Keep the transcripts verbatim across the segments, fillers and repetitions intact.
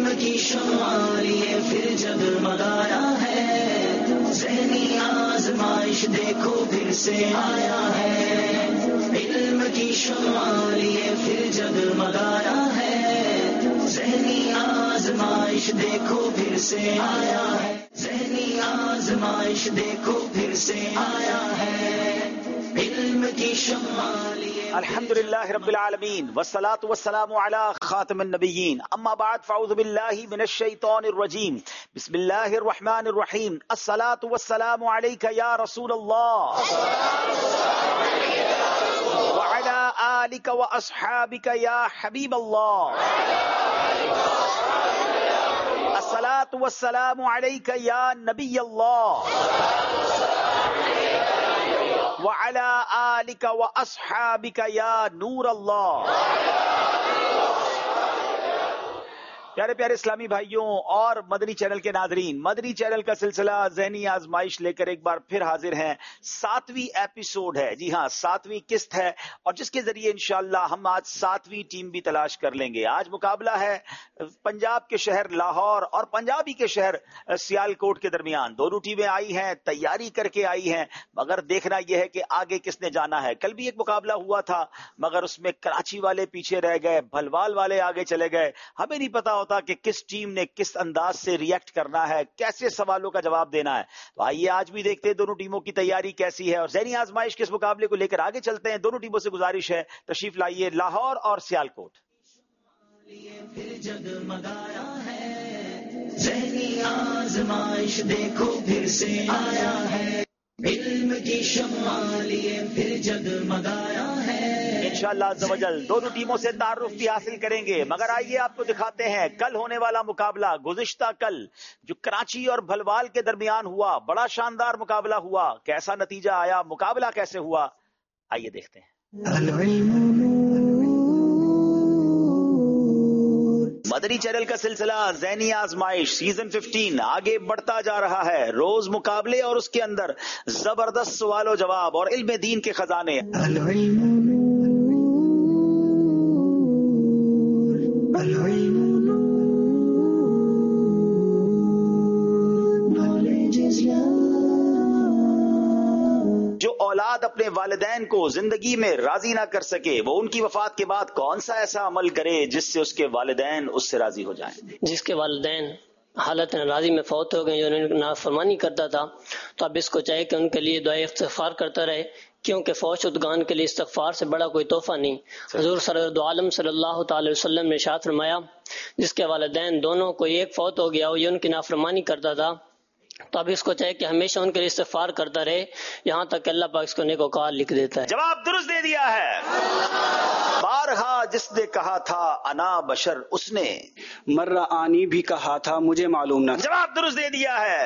علم کی شمع لیے پھر جگمگایا ہے، ذہنی آزمائش دیکھو پھر سے آیا ہے، علم کی شمع لیے پھر جگمگایا ہے، ذہنی آزمائش دیکھو پھر سے آیا ہے، ذہنی آزمائش دیکھو پھر سے آیا ہے، علم کی شمع لیے۔ الحمدللہ رب العالمین والصلاة والسلام علی خاتم النبیین، اما بعد فاعوذ باللہ من الشیطان الرجیم، بسم اللہ الرحمن الرحیم، الصلاة والسلام علیک یا رسول اللہ وعلی آلک واصحابک یا حبیب اللہ، الصلاة والسلام علیک یا نبی اللہ وعلی آلک واصحابک یا نور اللہ۔ پیارے پیارے اسلامی بھائیوں اور مدنی چینل کے ناظرین، مدنی چینل کا سلسلہ ذہنی آزمائش لے کر ایک بار پھر حاضر ہیں۔ ساتویں ایپیسوڈ ہے، جی ہاں ساتویں قسط ہے، اور جس کے ذریعے انشاءاللہ ہم آج ساتویں ٹیم بھی تلاش کر لیں گے۔ آج مقابلہ ہے پنجاب کے شہر لاہور اور پنجابی کے شہر سیال کوٹ کے درمیان۔ دونوں ٹیمیں آئی ہیں، تیاری کر کے آئی ہیں، مگر دیکھنا یہ ہے کہ آگے کس نے جانا ہے۔ کل بھی ایک مقابلہ ہوا تھا مگر اس میں کراچی والے پیچھے رہ گئے، بھلوال والے آگے چلے گئے۔ ہمیں نہیں پتا کہ کس ٹیم نے کس انداز سے ریئیکٹ کرنا ہے، کیسے سوالوں کا جواب دینا ہے۔ تو آئیے آج بھی دیکھتے ہیں دونوں ٹیموں کی تیاری کیسی ہے، اور ذہنی آزمائش کے اس مقابلے کو لے کر آگے چلتے ہیں۔ دونوں ٹیموں سے گزارش ہے تشریف لائیے لاہور اور سیال کوٹ۔ پھر جگمگایا ہے، ذہنی آزمائش دیکھو پھر سے آیا ہے، علم کی شمع لیے پھر جگمگایا ہے۔ انشاءاللہ عز و جل دونوں ٹیموں سے تعارف بھی حاصل کریں گے، مگر آئیے آپ کو دکھاتے ہیں کل ہونے والا مقابلہ۔ گزشتہ کل جو کراچی اور بھلوال کے درمیان ہوا، بڑا شاندار مقابلہ ہوا، کیسا نتیجہ آیا، مقابلہ کیسے ہوا، آئیے دیکھتے ہیں۔ مدنی چینل کا سلسلہ ذہنی آزمائش سیزن پندرہ آگے بڑھتا جا رہا ہے، روز مقابلے اور اس کے اندر زبردست سوال و جواب اور علم دین کے خزانے۔ جو اولاد اپنے والدین کو زندگی میں راضی نہ کر سکے، وہ ان کی وفات کے بعد کون سا ایسا عمل کرے جس سے اس کے والدین اس سے راضی ہو جائیں؟ جس کے والدین حالت ناراضی میں فوت ہو گئے، جو انہوں نے نافرمانی کرتا تھا، تو اب اس کو چاہے کہ ان کے لیے دعائے استغفار کرتا رہے، کیونکہ فوت شدگان کے لیے استغفار سے بڑا کوئی تحفہ نہیں۔ حضور سرور عالم صلی اللہ تعالی وسلم نے ارشاد فرمایا، جس کے والدین دونوں کوئی ایک فوت ہو گیا ہو، یہ ان کی نافرمانی کرتا تھا، تو اب اس کو چاہے کہ ہمیشہ ان کے لیے استغفار کرتا رہے، یہاں تک کہ اللہ پاک اس کو نیکوکار لکھ دیتا ہے۔ جواب درست دے دیا ہے۔ بارہا جس نے کہا تھا انا بشر، اس نے مرہ آنی بھی کہا تھا مجھے معلوم نہ۔ جواب درست دے دیا ہے۔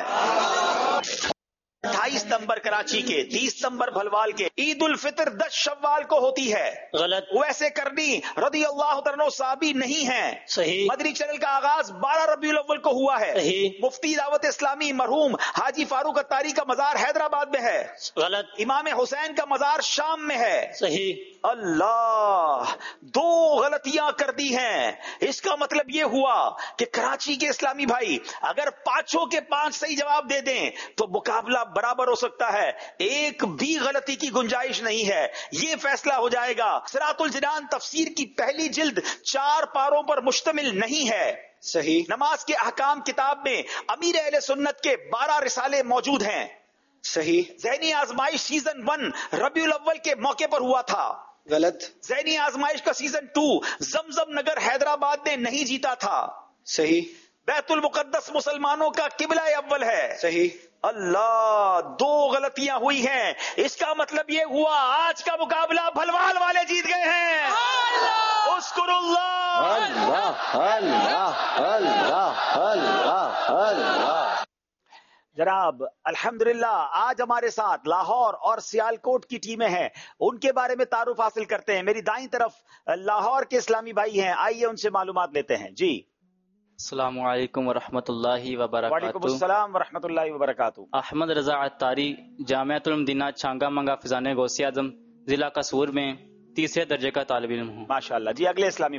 اٹھائیس نمبر کراچی کے، تیس نمبر بھلوال کے۔ عید الفطر دس شوال کو ہوتی ہے، غلط۔ ویسے کرنی رضی اللہ تعالیٰ عنہ صحابی نہیں ہیں۔ صحیح۔ مدنی چینل کا آغاز بارہ ربیع الاول کو ہوا ہے۔ صحیح۔ مفتی دعوت اسلامی مرحوم حاجی فاروق اتاری کا مزار حیدرآباد میں ہے۔ غلط۔ امام حسین کا مزار شام میں ہے۔ صحیح۔ اللہ، دو غلطیاں کر دی ہیں۔ اس کا مطلب یہ ہوا کہ کراچی کے اسلامی بھائی اگر پانچوں کے پانچ صحیح جواب دے دیں تو مقابلہ برابر ہو سکتا ہے، ایک بھی غلطی کی گنجائش نہیں ہے۔ یہ فیصلہ ہو جائے گا۔ صراط الجنان تفسیر کی پہلی جلد چار پاروں پر مشتمل نہیں ہے۔ صحیح۔ نماز کے احکام کتاب میں امیر اہل سنت کے بارہ رسالے موجود ہیں۔ صحیح۔ ذہنی آزمائش سیزن ون ربیع الاول کے موقع پر ہوا تھا۔ غلط۔ ذہنی آزمائش کا سیزن ٹو زمزم نگر حیدرآباد نے نہیں جیتا تھا۔ صحیح۔ بیت المقدس مسلمانوں کا قبلہ اول ہے۔ صحیح۔ اللہ، دو غلطیاں ہوئی ہیں۔ اس کا مطلب یہ ہوا آج کا مقابلہ بھلوال والے جیت گئے ہیں۔ اذکر اللہ اللہ اللہ اللہ اللہ اللہ۔ جناب الحمدللہ آج ہمارے ساتھ لاہور اور سیال کوٹ کی ٹیمیں ہیں، ان کے بارے میں تعارف حاصل کرتے ہیں۔ میری دائیں طرف لاہور کے اسلامی بھائی ہیں، آئیے ان سے معلومات لیتے ہیں۔ جی السلام علیکم ورحمۃ اللہ وبرکاتہ۔ وعلیکم السلام ورحمۃ اللہ وبرکاتہ۔ احمد رضا اتاری، جامعۃ المدینہ چھانگا منگا فضان غوثی اعظم، ضلع قصور میں تیسرے درجے کا طالب علم ہوں۔ ماشاء اللہ۔ جی اگلے اسلامی بھائی۔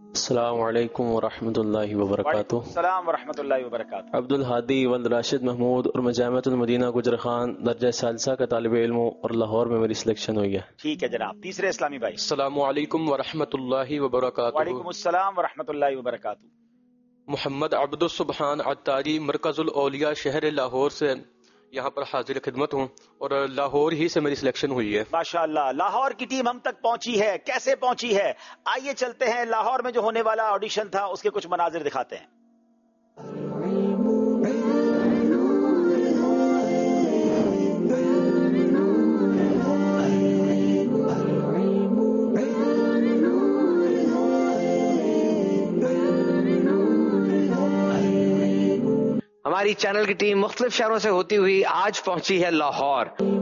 السلام علیکم ورحمۃ اللہ وبرکاتہ. السلام ورحمۃ اللہ وبرکاتہ. عبد الحادی ولد راشد محمود اور میں جامعۃ المدینہ گجر خان درجہ ثالثہ کا طالب علم ہوں اور لاہور میں میری سلیکشن ہوئی ہے. ٹھیک ہے جناب. تیسرے اسلامی بھائی. السلام علیکم ورحمۃ اللہ وبرکاتہ. وعلیکم السلام ورحمۃ اللہ وبرکاتہ. محمد عبد السبحان عطاری مرکز الاولیاء شہر لاہور سے یہاں پر حاضر خدمت ہوں اور لاہور ہی سے میری سلیکشن ہوئی ہے. ماشاءاللہ. لاہور کی ٹیم ہم تک پہنچی ہے. کیسے پہنچی ہے؟ آئیے چلتے ہیں لاہور میں جو ہونے والا آڈیشن تھا اس کے کچھ مناظر دکھاتے ہیں. ہماری چینل کی ٹیم مختلف شہروں سے ہوتی ہوئی آج پہنچی ہے لاہور.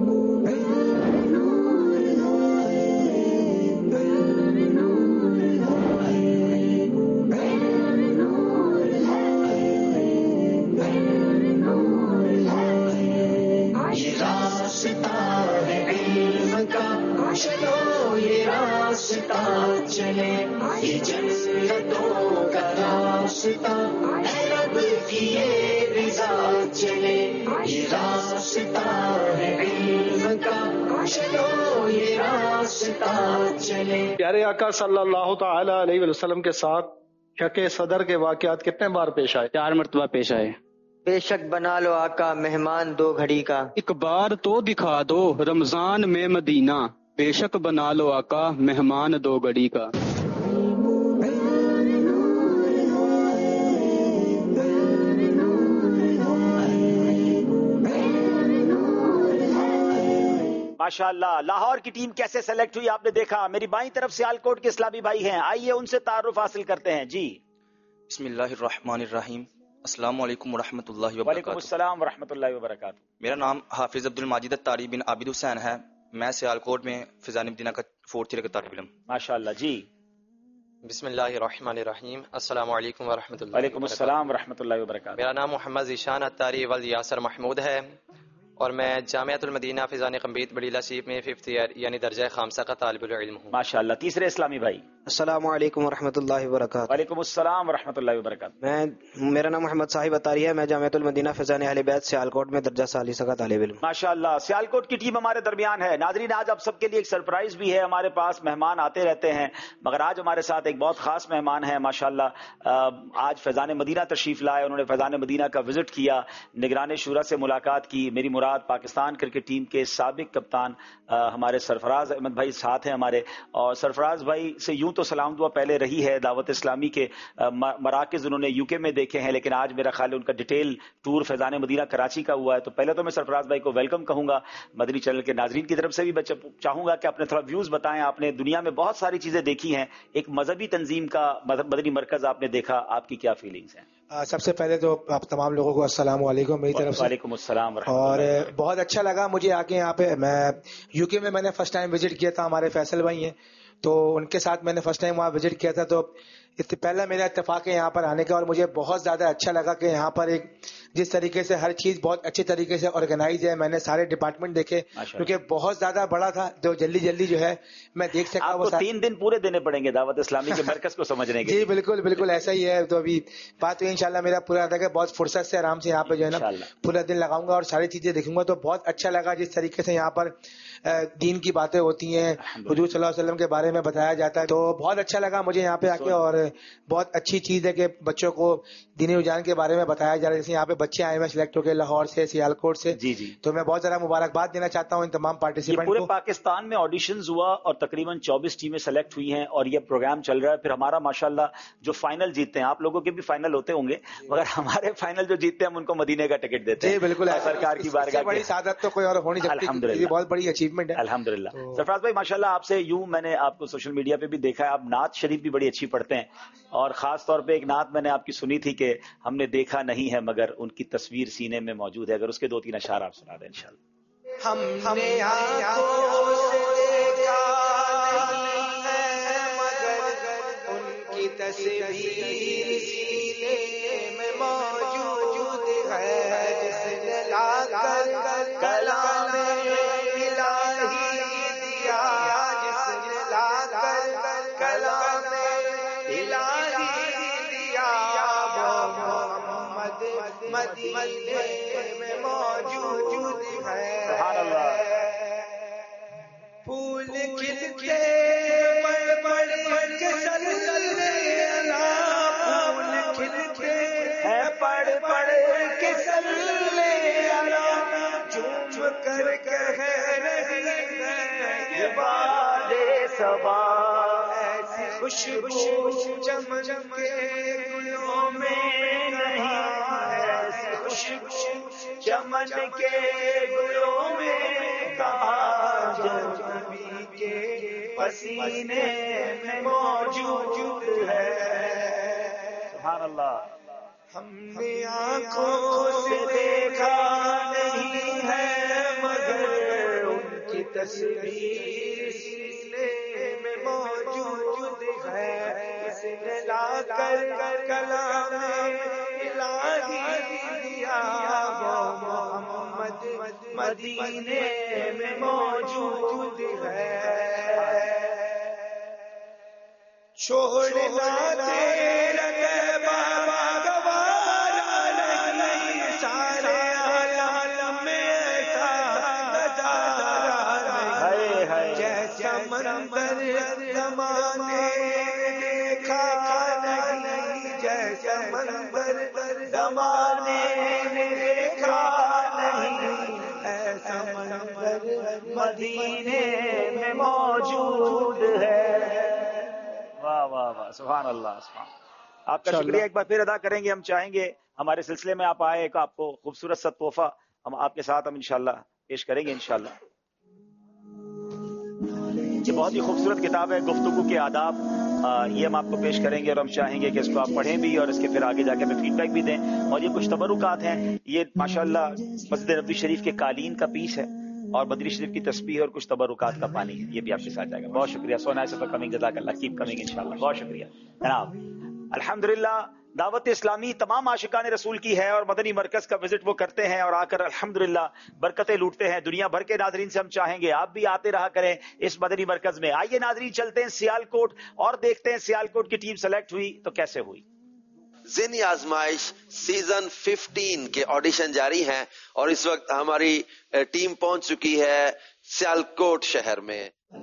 چلو یہ راستہ چلے یہ جنتوں کا راستہ اے رب کی یہ رضا چلے یہ راستہ ہے علم کا چلو یہ راستہ چلے. پیارے آقا صلی اللہ تعالی علیہ وسلم کے ساتھ شک صدر کے واقعات کتنے بار پیش آئے؟ چار مرتبہ پیش آئے. بے شک بنا لو آقا مہمان دو گھڑی کا. ایک بار تو دکھا دو رمضان میں مدینہ بے شک بنا لو آقا مہمان دو گھڑی کا. ماشاءاللہ. لاہور کی ٹیم کیسے سلیکٹ ہوئی آپ نے دیکھا. میری بائیں طرف سے سیالکوٹ کے اسلامی بھائی ہیں. آئیے ان سے تعارف حاصل کرتے ہیں. جی بسم اللہ الرحمن الرحیم. السلام علیکم ورحمۃ اللہ وبرکاتہ. وعلیکم السلام ورحمۃ اللہ وبرکاتہ. میرا نام حافظ عبد الماجد الطاری بن عابد حسین ہے. میں سیالکوٹ میں فضان مدینہ کا فورتھ ایئر کا طالب علم. ماشاءاللہ. جی بسم اللہ الرحمن الرحیم. السلام علیکم ورحمۃ اللہ. وعلیکم السلام ورحمۃ اللہ وبرکاتہ. میرا نام محمد ذیشان الطاری ولد یاسر محمود ہے اور میں جامعۃ المدینہ فضان قمبیت بڑیلہ شریف میں ففتھ ایئر یعنی درجہ خامسہ کا طالب العلم ہوں. ماشاءاللہ. تیسرے اسلامی بھائی. السلام علیکم ورحمۃ اللہ وبرکاتہ. وعلیکم السلام ورحمۃ اللہ وبرکاتہ. میں میرا نام محمد صاحب اطاری ہے. میں جامعۃ المدینہ فضان اہل بیت سیالکوٹ میں درجہ ثالثہ کا طالب علم. ماشاءاللہ. سیالکوٹ کی ٹیم ہمارے درمیان ہے. ناظرین آج آپ سب کے لیے ایک سرپرائز بھی ہے. ہمارے پاس مہمان آتے رہتے ہیں مگر آج ہمارے ساتھ ایک بہت خاص مہمان ہے. ماشاءاللہ آج فیضان مدینہ تشریف لائے. انہوں نے فیضان مدینہ کا وزٹ کیا, نگران شورا سے ملاقات کی. میری مراد پاکستان کرکٹ ٹیم کے سابق کپتان ہمارے سرفراز احمد بھائی ساتھ ہیں ہمارے. اور سرفراز بھائی سے یوں تو سلام دعا پہلے رہی ہے. دعوت اسلامی کے مراکز انہوں نے یو کے میں دیکھے ہیں لیکن آج میرا خیال ہے ان کا ڈیٹیل ٹور فیضان مدینہ کراچی کا ہوا ہے. تو پہلے تو میں سرفراز بھائی کو ویلکم کہوں گا. مدنی چینل کے ناظرین کی طرف سے بھی چاہوں گا کہ اپنے تھوڑا ویوز بتائیں. آپ نے دنیا میں بہت ساری چیزیں دیکھی ہیں, ایک مذہبی تنظیم کا مدنی مرکز آپ نے دیکھا, آپ کی کیا فیلنگز ہیں؟ سب سے پہلے تو آپ تمام لوگوں کو السلام علیکم میری طرف سے. وعلیکم السلام. اور بہت اچھا لگا مجھے آ کے یہاں پہ. میں یو کے میں میں نے فرسٹ ٹائم وزٹ کیا تھا, ہمارے فیصل بھائی ہیں تو ان کے ساتھ میں نے فرسٹ ٹائم وہاں وزٹ کیا تھا. تو پہلا میرا اتفاق ہے یہاں پر آنے کا اور مجھے بہت زیادہ اچھا لگا کہ یہاں پر ایک جس طریقے سے ہر چیز بہت اچھے طریقے سے آرگنائز ہے. میں نے سارے ڈپارٹمنٹ دیکھے کیونکہ بہت زیادہ بڑا تھا جو جلدی جلدی جو ہے میں دیکھ سکتا ہوں. تین دن پورے دینے پڑیں گے دعوت اسلامی کے مرکز کو سمجھنے کے. جی بالکل بالکل ایسا ہی ہے. تو ابھی بات ہوئی انشاءاللہ میرا پورا تھا کہ بہت فرصت سے آرام سے یہاں پہ جو ہے نا پورا دن لگاؤں گا اور ساری چیزیں دیکھوں گا. تو بہت اچھا لگا جس طریقے سے یہاں پر دین کی باتیں ہوتی ہیں, حضور صلی اللہ علیہ وسلم کے بارے میں بتایا جاتا ہے. تو بہت اچھا لگا مجھے یہاں پہ آ کے اور بہت اچھی چیز ہے کہ بچوں کو دینی رجحان کے بارے میں بتایا جا رہا ہے. جیسے یہاں پہ بچے آئے ہوئے سلیکٹ ہو کے لاہور سے, سیالکوٹ سے. جی جی. تو میں بہت زیادہ مبارکباد دینا چاہتا ہوں ان تمام پارٹیسپینٹ کو. پورے پاکستان میں آڈیشنز ہوا اور تقریباً چوبیس ٹیمیں سلیکٹ ہوئی ہیں اور یہ پروگرام چل رہا ہے. پھر ہمارا ماشاءاللہ جو فائنل جیتتے ہیں, آپ لوگوں کے بھی فائنل ہوتے ہوں گے مگر ہمارے فائنل جو جیتتے ہیں ہم ان کو مدینے کا ٹکٹ دیتے ہیں. جی بالکل. سرکار کی بارگاہ بڑی سعادت تو کوئی اور ہو نہیں سکتی. یہ بہت بڑی اچیومنٹ ہے الحمدللہ. سرفراز بھائی ماشاءاللہ آپ سے یوں میں نے آپ کو سوشل میڈیا پہ بھی دیکھا ہے, آپ نعت شریف بھی بڑی اچھی پڑھتے ہیں اور خاص طور پہ ایک نعت میں نے آپ کی سنی تھی کہ ہم نے دیکھا نہیں ہے مگر ان کی تصویر سینے میں موجود ہے. اگر اس کے دو تین اشعار آپ سنا دیں انشاءاللہ. ہم نے آنکھوں سے دیکھا نہیں ہے مگر ان کی تصویر سینے میں موجود ہے. جس نے لا کر کلام الہی دیا, جس نے لا کر کلام الہی مدینے میں موجود ہے. سبحان اللہ. پھول کھلتے پڑ پڑ کے سلسلے الا، پھول کھلتے ہیں پڑ پڑ کے سلسلے الا، چوم کر کہہ رہی ہے یہ باد صبا، ایسی خوشبو چمن کے گلوں میں نہیں، ایسی خوشبو چمن کے گلوں میں کہاں جو نبی کے پسینے میں موجود ہے. سبحان اللہ. ہم نے آنکھوں سے دیکھا نہیں ہے مگر ان کی تصویر سینے میں موجود ہے. اس نے لا کر کلام الہی دیا، وہ محمد مدینے میں موجود ہے. چھوڑنا تیرا بابا گوارا نہیں، سارے عالم میں ایسا نظارہ نہیں، جیسا منظر زمانے دیکھا نہیں، جیسا منظر زمانے دیکھا نہیں، ایسا منظر مدینے میں موجود ہے. واہ واہ واہ. سبحان اللہ. سبحان. آپ کا شکریہ ایک بار پھر ادا کریں گے. ہم چاہیں گے ہمارے سلسلے میں آپ آئے، ایک آپ کو خوبصورت سا تحفہ ہم آپ کے ساتھ ہم انشاءاللہ پیش کریں گے انشاءاللہ. یہ بہت ہی خوبصورت کتاب ہے گفتگو کے آداب. یہ ہم آپ کو پیش کریں گے اور ہم چاہیں گے کہ اس کو آپ پڑھیں بھی اور اس کے پھر آگے جا کے ہمیں فیڈ بیک بھی دیں. اور یہ کچھ تبرکات ہیں. یہ ماشاءاللہ مسجد نبوی شریف کے قالین کا پیس ہے اور بدری شریف کی تسبیح اور کچھ تبرکات کا پانی ہے. یہ بھی آپ کے ساتھ جائے گا. بہت شکریہ. So nice for coming. جزاک اللہ. کیپ کمنگ انشاءاللہ. بہت شکریہ جناب. الحمدللہ دعوت اسلامی تمام عاشقان رسول کی ہے اور مدنی مرکز کا وزٹ وہ کرتے ہیں اور آ کر الحمدللہ برکتیں لوٹتے ہیں. دنیا بھر کے ناظرین سے ہم چاہیں گے آپ بھی آتے رہا کریں اس مدنی مرکز میں. آئیے ناظرین چلتے ہیں سیال کوٹ اور دیکھتے ہیں سیال کوٹ کی ٹیم سلیکٹ ہوئی تو کیسے ہوئی. ذہنی آزمائش سیزن ففٹین کے آڈیشن جاری ہیں اور اس وقت ہماری ٹیم پہنچ چکی ہے سیالکوٹ شہر میں.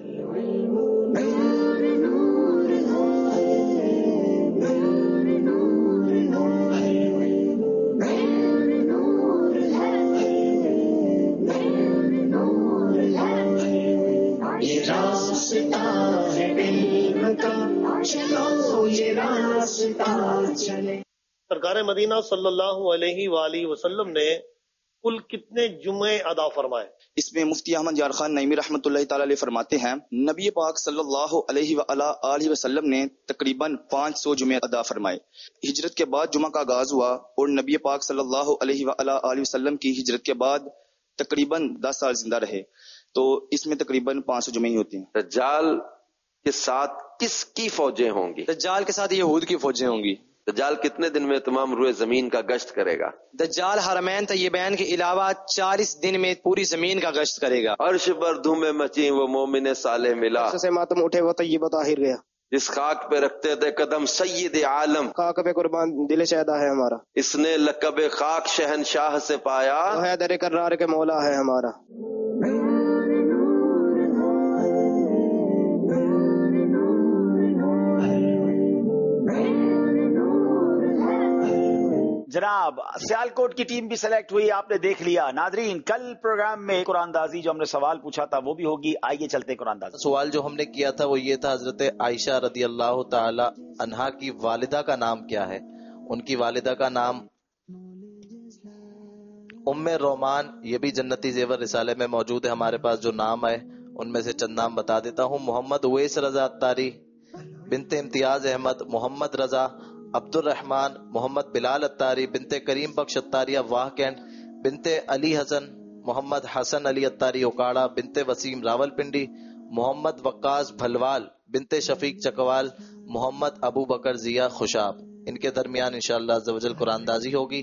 سرکار مدینہ صلی اللہ علیہ وآلہ وسلم نے کل کتنے جمعے ادا فرمائے؟ اس میں مفتی احمد یار خان نعیمی رحمۃ اللہ تعالی علیہ فرماتے ہیں نبی پاک صلی اللہ علیہ وآلہ وسلم نے تقریباً پانچ سو جمعے ادا فرمائے. ہجرت کے بعد جمعہ کا آغاز ہوا اور نبی پاک صلی اللہ علیہ وآلہ وسلم کی ہجرت کے بعد تقریباً دس سال زندہ رہے تو اس میں تقریباً پانچ سو جمعے ہی ہوتے ہیں. دجال کے ساتھ کس کی فوجیں ہوں گی؟ دجال کے ساتھ یہود کی فوجیں ہوں گی. دجال کتنے دن میں تمام روئے زمین کا گشت کرے گا؟ دجال حرمین طیبین کے علاوہ چالیس دن میں پوری زمین کا گشت کرے گا. عرش پر دھومیں مچی وہ مومن صالح ملا، سے ماتم اٹھے وہ طیب طاہر گیا. جس خاک پہ رکھتے تھے قدم سید عالم، خاک پہ قربان دل شہدا ہے ہمارا. اس نے لقب خاک شہنشاہ سے پایا، وہ ہے در کرار کے مولا ہے ہمارا. جناب سیالکوٹ کی ٹیم بھی سلیکٹ ہوئی، آپ نے دیکھ لیا. ناظرین کل پروگرام میں قرآن دازی جو ہم نے سوال پوچھا تھا وہ بھی ہوگی. آئیے چلتے قرآن دازی. سوال جو ہم نے کیا تھا وہ یہ تھا حضرت عائشہ رضی اللہ تعالی عنہا کی والدہ کا نام کیا ہے؟ ان کی والدہ کا نام ام رومان. یہ بھی جنتی زیور رسالے میں موجود ہے ہمارے پاس جو نام ہے ان میں سے چند نام بتا دیتا ہوں. محمد اویس رضا اتاری، بنت امتیاز احمد، محمد رضا، عبد الرحمن، محمد بلال اتاری، بنت کریم بخش اتاریہ واہ کینٹ، بنت علی حسن، محمد حسن علی اتاری اوکاڑا، بنت وسیم راول پنڈی، محمد وقاص بھلوال، بنت شفیق چکوال، محمد ابو بکر ضیا خوشاب. ان کے درمیان انشاءاللہ عز و جل قرآن دازی ہوگی.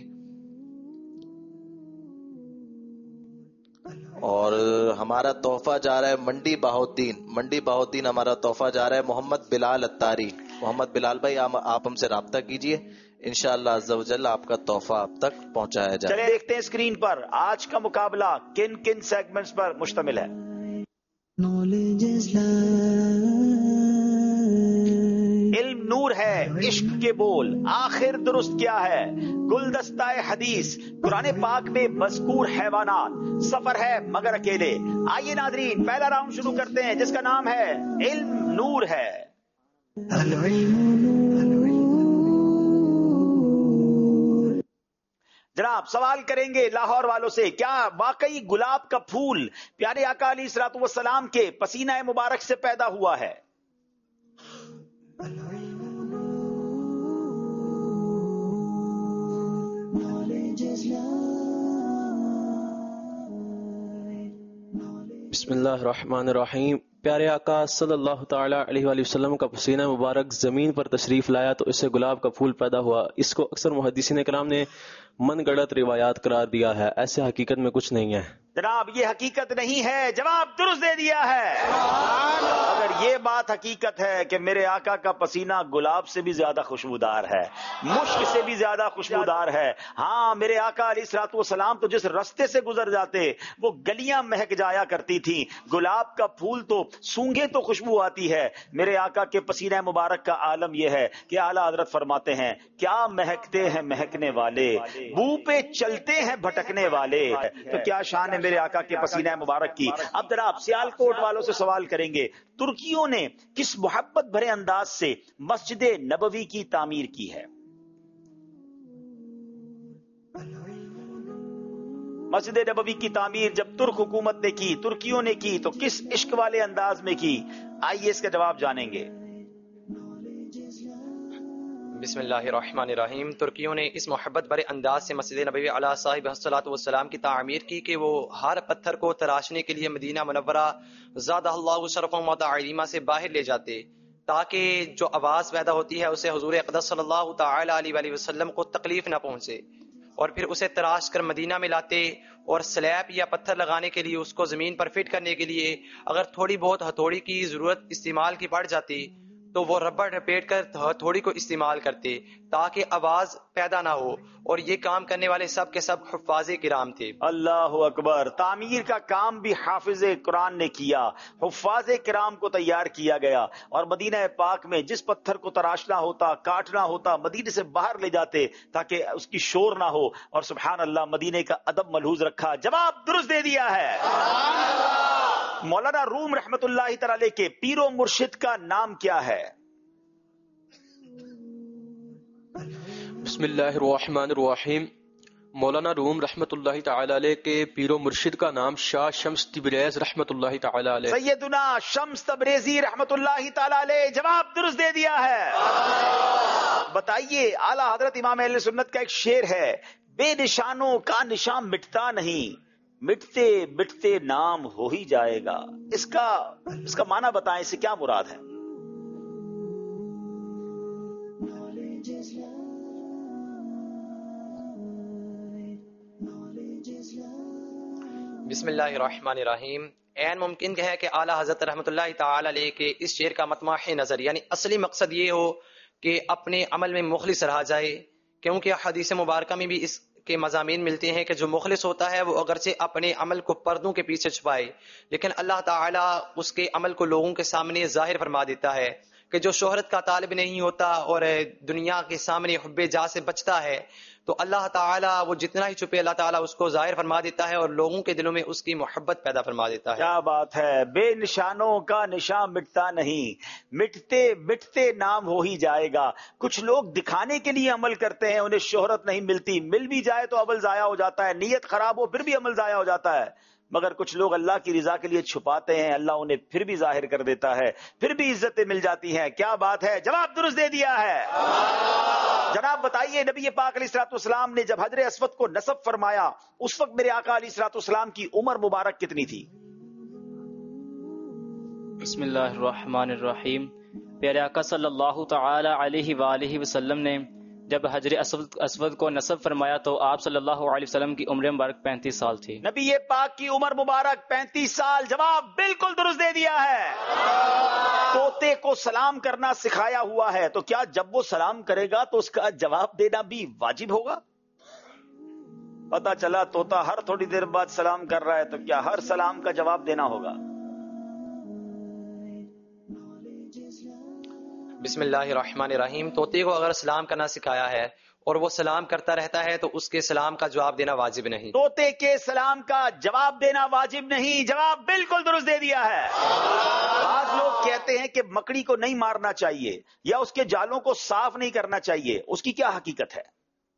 اور ہمارا تحفہ جا رہا ہے منڈی بہاؤدین. منڈی بہاؤدین ہمارا تحفہ جا رہا ہے محمد بلال اتاری. محمد بلال بھائی آپ ہم سے رابطہ کیجئے. انشاءاللہ عز و جل آپ کا تحفہ آپ تک پہنچایا جائے. چلے دیکھتے ہیں اسکرین پر آج کا مقابلہ کن کن سیگمنٹس پر مشتمل ہے. علم نور ہے، عشق کے بول، آخر درست کیا ہے، گلدستہ حدیث، قرآن پاک میں مذکور حیوانات، سفر ہے مگر اکیلے. آئیے ناظرین پہلا راؤنڈ شروع کرتے ہیں جس کا نام ہے علم نور ہے. جناب سوال کریں گے لاہور والوں سے، کیا واقعی گلاب کا پھول پیارے آقا علیہ الصلوۃ والسلام کے پسینہ مبارک سے پیدا ہوا ہے؟ بسم اللہ الرحمن الرحیم. پیارے آقا صلی اللہ تعالی علیہ وآلہ وسلم کا پسینہ مبارک زمین پر تشریف لایا تو اس سے گلاب کا پھول پیدا ہوا. اس کو اکثر محدثین کرام نے من گڑت روایات قرار دیا ہے، ایسے حقیقت میں کچھ نہیں ہے. جناب یہ حقیقت نہیں ہے، جواب درست دے دیا ہے. اگر یہ بات حقیقت ہے کہ میرے آقا کا پسینہ گلاب سے بھی زیادہ خوشبودار ہے، مشک سے بھی زیادہ خوشبودار ہے، ہاں میرے آقا علیہ الصلوۃ والسلام تو جس رستے سے گزر جاتے وہ گلیاں مہک جایا کرتی تھیں. گلاب کا پھول تو سونگھے تو خوشبو آتی ہے. میرے آقا کے پسینہ مبارک کا عالم یہ ہے کہ اعلیٰ حضرت فرماتے ہیں کیا مہکتے ہیں مہکنے والے، بو پہ چلتے ہیں بھٹکنے والے. تو کیا شان ہے میرے آقا کے پسینہ مبارک کی. اب جناب سیال کوٹ والوں سے سوال کریں گے، ترکیوں نے کس محبت بھرے انداز سے مسجد نبوی کی تعمیر کی ہے؟ مسجد نبوی کی تعمیر جب ترک حکومت نے کی، ترکیوں نے کی، تو کس عشق والے انداز میں کی؟ آئیے اس کا جواب جانیں گے. بسم اللہ الرحمن الرحیم. ترکیوں نے اس محبت بھرے انداز سے مسجد نبوی علیہ صاحب الصلوۃ والسلام کی تعمیر کی کہ وہ ہر پتھر کو تراشنے کے لیے مدینہ منورہ زادہ اللہ شرف و تعظیمہ سے باہر لے جاتے تاکہ جو آواز پیدا ہوتی ہے اسے حضور اقدس صلی اللہ تعالی علیہ وآلہ وسلم کو تکلیف نہ پہنچے، اور پھر اسے تراش کر مدینہ میں لاتے. اور سلیب یا پتھر لگانے کے لیے اس کو زمین پر فٹ کرنے کے لیے اگر تھوڑی بہت ہتھوڑی کی ضرورت استعمال کی پڑ جاتی تو وہ ربڑ لپیٹ کر ہتھوڑی کو استعمال کرتے تاکہ آواز پیدا نہ ہو. اور یہ کام کرنے والے سب کے سب حفاظ کرام تھے. اللہ اکبر. تعمیر کا کام بھی حافظ قرآن نے کیا، حفاظ کرام کو تیار کیا گیا، اور مدینہ پاک میں جس پتھر کو تراشنا ہوتا کاٹنا ہوتا مدینے سے باہر لے جاتے تاکہ اس کی شور نہ ہو. اور سبحان اللہ مدینے کا ادب ملحوظ رکھا. جواب درست دے دیا ہے. مولانا روم رحمت اللہ تعالی کے پیر و مرشد کا نام کیا ہے؟ بسم اللہ الرحمن الرحیم. مولانا روم رحمت اللہ تعالی علیہ کے پیر و مرشد کا نام شاہ شمس تبریز رحمت اللہ تعالی علیہ. سیدنا شمس تبریزی رحمت اللہ تعالی علیہ. جواب درست دے دیا ہے. بتائیے اعلیٰ حضرت امام اہل سنت کا ایک شعر ہے، بے نشانوں کا نشان مٹتا نہیں، مٹتے مٹتے نام ہو ہی جائے گا. اس کا اس کا معنی بتائیں، اس سے کیا مراد ہے؟ بسم اللہ الرحمن الرحیم. عین ممکن ہے کہ اعلیٰ حضرت رحمت اللہ تعالی علیہ کے اس شعر کا مطمح نظر یعنی اصلی مقصد یہ ہو کہ اپنے عمل میں مخلص رہا جائے، کیونکہ حدیث مبارکہ میں بھی اس کے مضامین ملتے ہیں کہ جو مخلص ہوتا ہے وہ اگرچہ اپنے عمل کو پردوں کے پیچھے چھپائے لیکن اللہ تعالیٰ اس کے عمل کو لوگوں کے سامنے ظاہر فرما دیتا ہے. کہ جو شہرت کا طالب نہیں ہوتا اور دنیا کے سامنے حب جا سے بچتا ہے تو اللہ تعالیٰ وہ جتنا ہی چھپے اللہ تعالیٰ اس کو ظاہر فرما دیتا ہے اور لوگوں کے دلوں میں اس کی محبت پیدا فرما دیتا ہے. کیا بات ہے. بے نشانوں کا نشان مٹتا نہیں، مٹتے مٹتے نام ہو ہی جائے گا. کچھ لوگ دکھانے کے لیے عمل کرتے ہیں، انہیں شہرت نہیں ملتی، مل بھی جائے تو عمل ضائع ہو جاتا ہے، نیت خراب ہو پھر بھی عمل ضائع ہو جاتا ہے. مگر کچھ لوگ اللہ کی رضا کے لیے چھپاتے ہیں، اللہ انہیں پھر بھی ظاہر کر دیتا ہے، پھر بھی عزتیں مل جاتی ہیں. کیا بات ہے. جواب درست دے دیا ہے. جناب بتائیے نبی پاک علیہ الصلوۃ والسلام نے جب حجر اسود کو نصب فرمایا اس وقت میرے آقا علیہ الصلوۃ والسلام کی عمر مبارک کتنی تھی؟ بسم اللہ الرحمن الرحیم. پیارے آقا صلی اللہ تعالی علیہ وآلہ وسلم نے جب حجر اسود اسود کو نصب فرمایا تو آپ صلی اللہ علیہ وسلم کی عمر مبارک پینتیس سال تھی. نبی پاک کی عمر مبارک پینتیس سال. جواب بالکل درست دے دیا ہے. طوطے کو سلام کرنا سکھایا ہوا ہے تو کیا جب وہ سلام کرے گا تو اس کا جواب دینا بھی واجب ہوگا؟ پتا چلا طوطا ہر تھوڑی دیر بعد سلام کر رہا ہے تو کیا ہر سلام کا جواب دینا ہوگا؟ بسم اللہ الرحمن الرحیم. طوطے کو اگر سلام کرنا سکھایا ہے اور وہ سلام کرتا رہتا ہے تو اس کے سلام کا جواب دینا واجب نہیں. طوطے کے سلام کا جواب دینا واجب نہیں. جواب بالکل درست دے دیا ہے. بعض لوگ کہتے ہیں کہ مکڑی کو نہیں مارنا چاہیے یا اس کے جالوں کو صاف نہیں کرنا چاہیے. اس کی کیا حقیقت ہے؟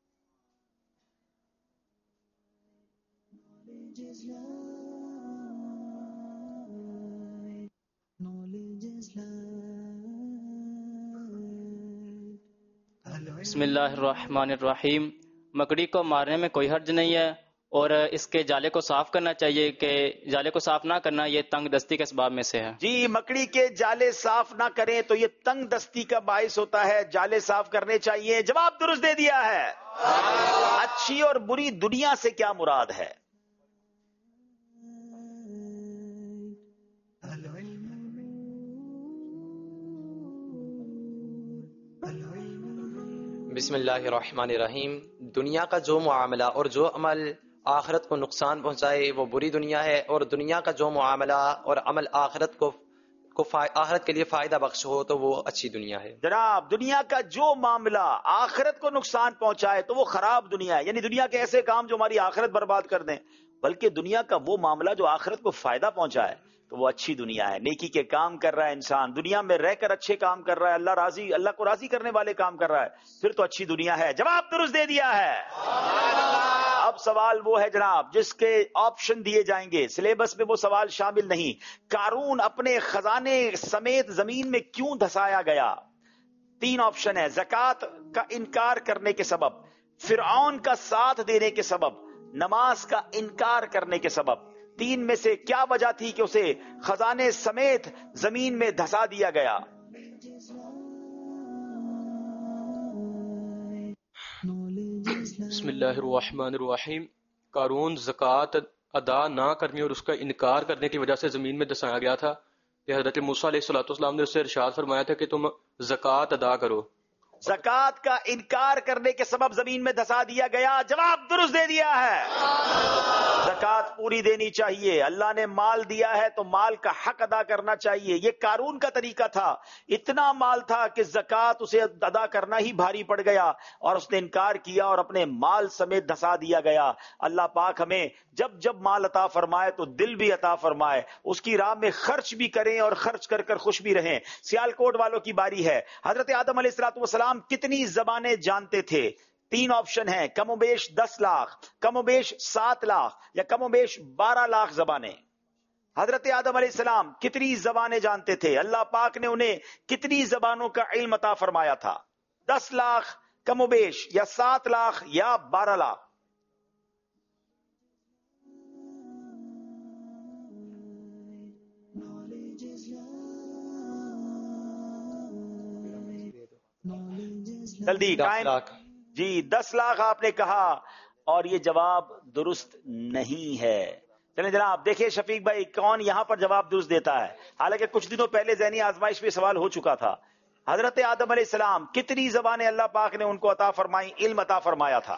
بسم اللہ الرحمن الرحیم. مکڑی کو مارنے میں کوئی حرج نہیں ہے اور اس کے جالے کو صاف کرنا چاہیے کہ جالے کو صاف نہ کرنا یہ تنگ دستی کے اسباب میں سے ہے. جی مکڑی کے جالے صاف نہ کریں تو یہ تنگ دستی کا باعث ہوتا ہے. جالے صاف کرنے چاہیے. جواب درست دے دیا ہے. اچھی اور بری دنیا سے کیا مراد ہے؟ بسم اللہ الرحمن الرحیم. دنیا کا جو معاملہ اور جو عمل آخرت کو نقصان پہنچائے وہ بری دنیا ہے، اور دنیا کا جو معاملہ اور عمل آخرت کو کو آخرت کے لیے فائدہ بخش ہو تو وہ اچھی دنیا ہے. جناب دنیا کا جو معاملہ آخرت کو نقصان پہنچائے تو وہ خراب دنیا ہے. یعنی دنیا کے ایسے کام جو ہماری آخرت برباد کر دیں، بلکہ دنیا کا وہ معاملہ جو آخرت کو فائدہ پہنچائے تو وہ اچھی دنیا ہے. نیکی کے کام کر رہا ہے انسان، دنیا میں رہ کر اچھے کام کر رہا ہے، اللہ راضی اللہ کو راضی کرنے والے کام کر رہا ہے، پھر تو اچھی دنیا ہے. جواب درست دے دیا ہے. اب سوال وہ ہے جناب جس کے آپشن دیے جائیں گے. سلیبس میں وہ سوال شامل نہیں. قارون اپنے خزانے سمیت زمین میں کیوں دھسایا گیا؟ تین آپشن ہے. زکوٰۃ کا انکار کرنے کے سبب، فرعون کا ساتھ دینے کے سبب، نماز کا انکار کرنے کے سبب. تین میں سے کیا وجہ تھی کہ اسے خزانے سمیت زمین میں دھسا دیا گیا؟ بسم اللہ الرحمن الرحیم. قارون زکوٰۃ ادا نہ کرنے اور اس کا انکار کرنے کی وجہ سے زمین میں دھسایا گیا تھا. کہ حضرت موسیٰ علیہ الصلوۃ والسلام نے اس سے ارشاد فرمایا تھا کہ تم زکوٰۃ ادا کرو. زکوٰۃ کا انکار کرنے کے سبب زمین میں دھسا دیا گیا. جواب درست دے دیا ہے. زکوٰۃ پوری دینی چاہیے. اللہ نے مال دیا ہے تو مال کا حق ادا کرنا چاہیے. یہ قارون کا طریقہ تھا. اتنا مال تھا کہ زکوٰۃ اسے ادا کرنا ہی بھاری پڑ گیا اور اس نے انکار کیا اور اپنے مال سمیت دھسا دیا گیا. اللہ پاک ہمیں جب جب مال عطا فرمائے تو دل بھی عطا فرمائے، اس کی راہ میں خرچ بھی کریں اور خرچ کر کر خوش بھی رہیں. سیالکوٹ والوں کی باری ہے. حضرت آدم علیہ الصلوۃ والسلام کتنی زبانیں جانتے تھے؟ تین آپشن ہیں. کم و بیش دس لاکھ، کم و بیش سات لاکھ یا کم و بیش بارہ لاکھ زبانیں. حضرت آدم علیہ السلام کتنی زبانیں جانتے تھے؟ اللہ پاک نے انہیں کتنی زبانوں کا علم عطا فرمایا تھا؟ دس لاکھ کم و بیش یا سات لاکھ یا بارہ لاکھ؟ جلدی قائم. جی دس لاکھ آپ نے کہا اور یہ جواب درست نہیں ہے. چلیں جناب دیکھیں شفیق بھائی کون یہاں پر جواب درست دیتا ہے. حالانکہ کچھ دنوں پہلے ذہنی آزمائش پہ سوال ہو چکا تھا. حضرت آدم علیہ السلام کتنی زبانیں اللہ پاک نے ان کو عطا فرمائی، علم عطا فرمایا تھا؟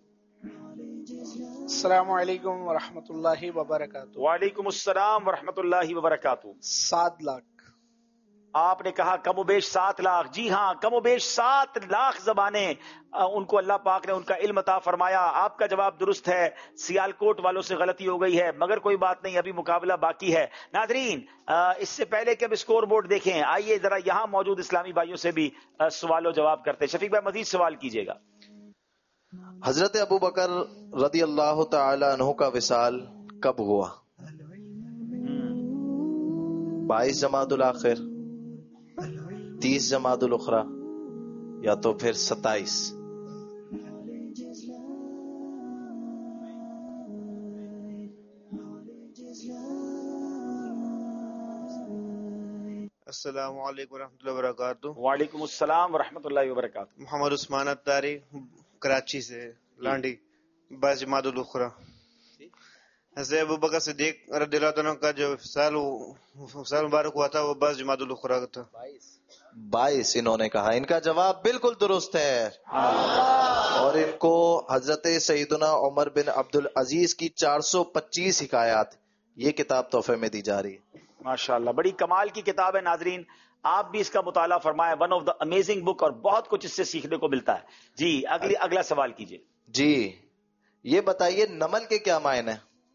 السلام علیکم ورحمۃ اللہ وبرکاتہ. وعلیکم السلام ورحمۃ اللہ وبرکاتہ. سات لاکھ. آپ نے کہا کم و بیش سات لاکھ. جی ہاں کم و بیش سات لاکھ زبانیں ان کو اللہ پاک نے ان کا علم عطا فرمایا. آپ کا جواب درست ہے. سیالکوٹ والوں سے غلطی ہو گئی ہے مگر کوئی بات نہیں، ابھی مقابلہ باقی ہے. ناظرین اس سے پہلے کہ ہم اسکور بورڈ دیکھیں آئیے ذرا یہاں موجود اسلامی بھائیوں سے بھی سوال و جواب کرتے. شفیق بھائی مزید سوال کیجیے گا. حضرت ابو بکر رضی اللہ تعالی عنہ کا وصال کب ہوا؟ بائیس جمادی الاخر، تیس جمادی الاخری یا تو پھر ستائیس؟ السلام علیکم ورحمۃ اللہ وبرکاتہ. وعلیکم السلام ورحمۃ اللہ وبرکاتہ. محمد عثمان اتاری کراچی سے لانڈی بس جماعت الاخرى. حضرت ابو بکر صدیق رضی اللہ عنہ کا جو سال سال مبارک ہوا تھا وہ بس جماعت الاخرى کا تھا. بائیس انہوں نے کہا. ان کا جواب بالکل درست ہے اور ان کو حضرت سیدنا عمر بن عبد العزیز کی چار سو پچیس حکایات یہ کتاب تحفے میں دی جا رہی ہے. ماشاءاللہ بڑی کمال کی کتاب ہے. ناظرین آپ بھی اس کا مطالعہ فرمائیں. One of the amazing book اور بہت کچھ اس سے سیکھنے کو ملتا ہے. جی اگلی اگلا سوال کیجیے. جی یہ بتائیے نمل کے کیا معنی ہیں؟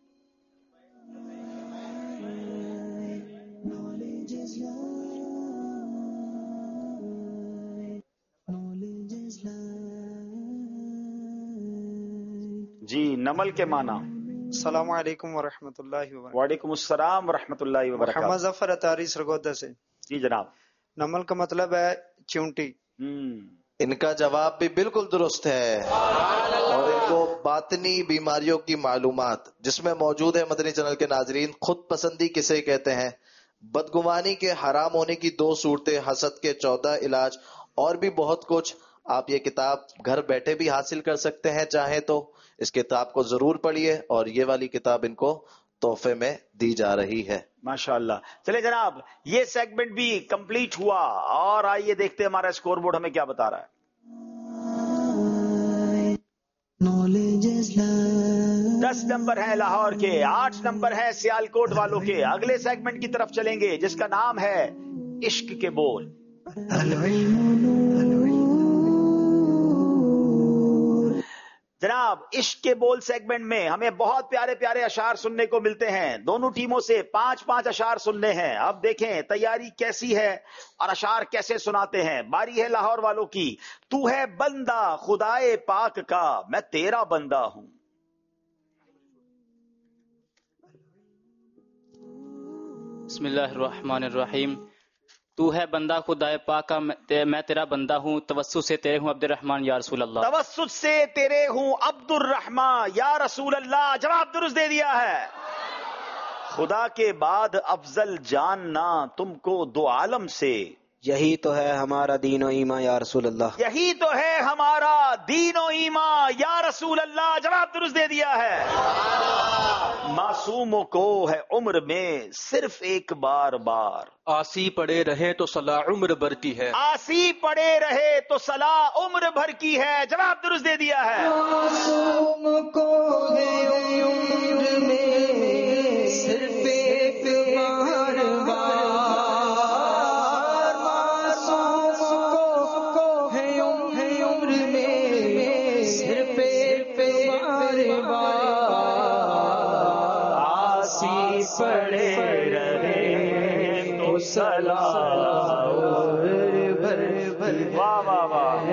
جی نمل کے معنی. السلام علیکم ورحمۃ اللہ وبرکاتہ. وعلیکم السلام ورحمۃ اللہ وبرکاتہ. محمد ظفر اتاری سرگودا سے. جی جناب. نمل کا مطلب ہے چونٹی. ان کا جواب بھی بالکل درست ہے اور ان کو باطنی بیماریوں کی معلومات جس میں موجود ہے مدنی چینل کے ناظرین. خود پسندی کسے کہتے ہیں، بدگمانی کے حرام ہونے کی دو صورتیں، حسد کے چودہ علاج اور بھی بہت کچھ. آپ یہ کتاب گھر بیٹھے بھی حاصل کر سکتے ہیں چاہیں تو. اس کتاب کو ضرور پڑھیے اور یہ والی کتاب ان کو تحفے میں دی جا رہی ہے. ماشاءاللہ. چلے جناب یہ سیگمنٹ بھی کمپلیٹ ہوا اور آئیے دیکھتے ہیں ہمارا اسکور بورڈ ہمیں کیا بتا رہا ہے. دس نمبر ہے لاہور کے، آٹھ نمبر ہے سیالکوٹ والوں کے. اگلے سیگمنٹ کی طرف چلیں گے جس کا نام ہے عشق کے بول. جناب عشق کے بول سیگمنٹ میں ہمیں بہت پیارے پیارے اشعار سننے کو ملتے ہیں. دونوں ٹیموں سے پانچ پانچ اشعار سننے ہیں. اب دیکھیں تیاری کیسی ہے اور اشعار کیسے سناتے ہیں. باری ہے لاہور والوں کی. تو ہے بندہ خدائے پاک کا، میں تیرا بندہ ہوں. بسم اللہ الرحمن الرحیم. تو ہے بندہ خدائے پاک کا، میں تیرا بندہ ہوں. توسط سے تیرے ہوں عبد الرحمن یا رسول اللہ. توسط سے تیرے ہوں عبد الرحمن یا رسول اللہ. جواب درست دے دیا ہے. خدا کے بعد افضل جاننا تم کو دو عالم سے، یہی تو ہے ہمارا دین و ایمان یا رسول اللہ. یہی تو ہے ہمارا دین و ایمان یا رسول اللہ. جواب درست دے دیا ہے. معصوموں کو ہے عمر میں صرف ایک بار بار، آسی پڑے رہے تو صلاح عمر بھر کی ہے. آسی پڑے رہے تو صلاح عمر بھر کی ہے. جواب درست دے دیا ہے. معصوم کو ہے عمر میں صرف ایک بار بار، پڑے رہے تو صلاح بھر بھر. واہ واہ واہ.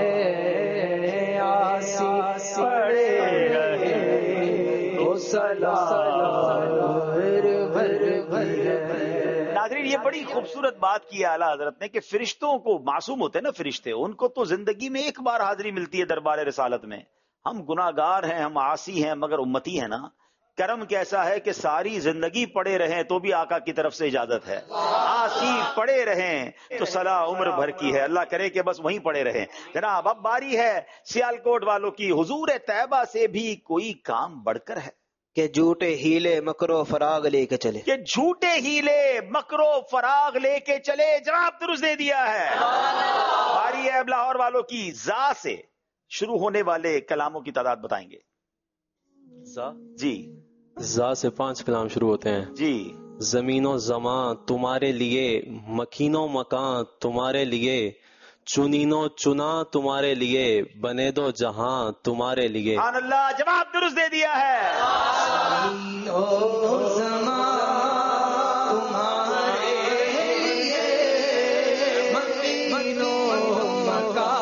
آسی پڑے رہے تو صلاح بھر بھر. ناظرین یہ بڑی خوبصورت بات کی ہے اعلیٰ حضرت نے کہ فرشتوں کو، معصوم ہوتے ہیں نا فرشتے، ان کو تو زندگی میں ایک بار حاضری ملتی ہے دربار رسالت میں. ہم گناہگار ہیں، ہم عاصی ہیں، مگر امتی ہیں نا. کرم کیسا ہے کہ ساری زندگی پڑے رہیں تو بھی آقا کی طرف سے اجازت ہے. آسی پڑے رہیں تو صلاح عمر بھر کی ہے. اللہ کرے کہ بس وہیں پڑے رہیں. جناب اب باری ہے سیالکوٹ والوں کی. حضور طیبہ سے بھی کوئی کام بڑھ کر ہے کہ جھوٹے ہیلے مکرو فراغ لے کے چلے. کہ جھوٹے ہیلے مکرو فراغ لے کے چلے. جواب درست دے دیا ہے. باری ہے اب لاہور والوں کی. زا سے شروع ہونے والے کلاموں کی تعداد بتائیں گے. زا جی زا سے پانچ کلام شروع ہوتے ہیں. جی زمین و زمان تمہارے لیے، مکین و مکان تمہارے لیے، چنین و چنا تمہارے لیے، بنے دو جہاں تمہارے لیے. سبحان اللہ. جواب درست دے دیا ہے. زمین و زمان تمہارے لیے، مکین و مکان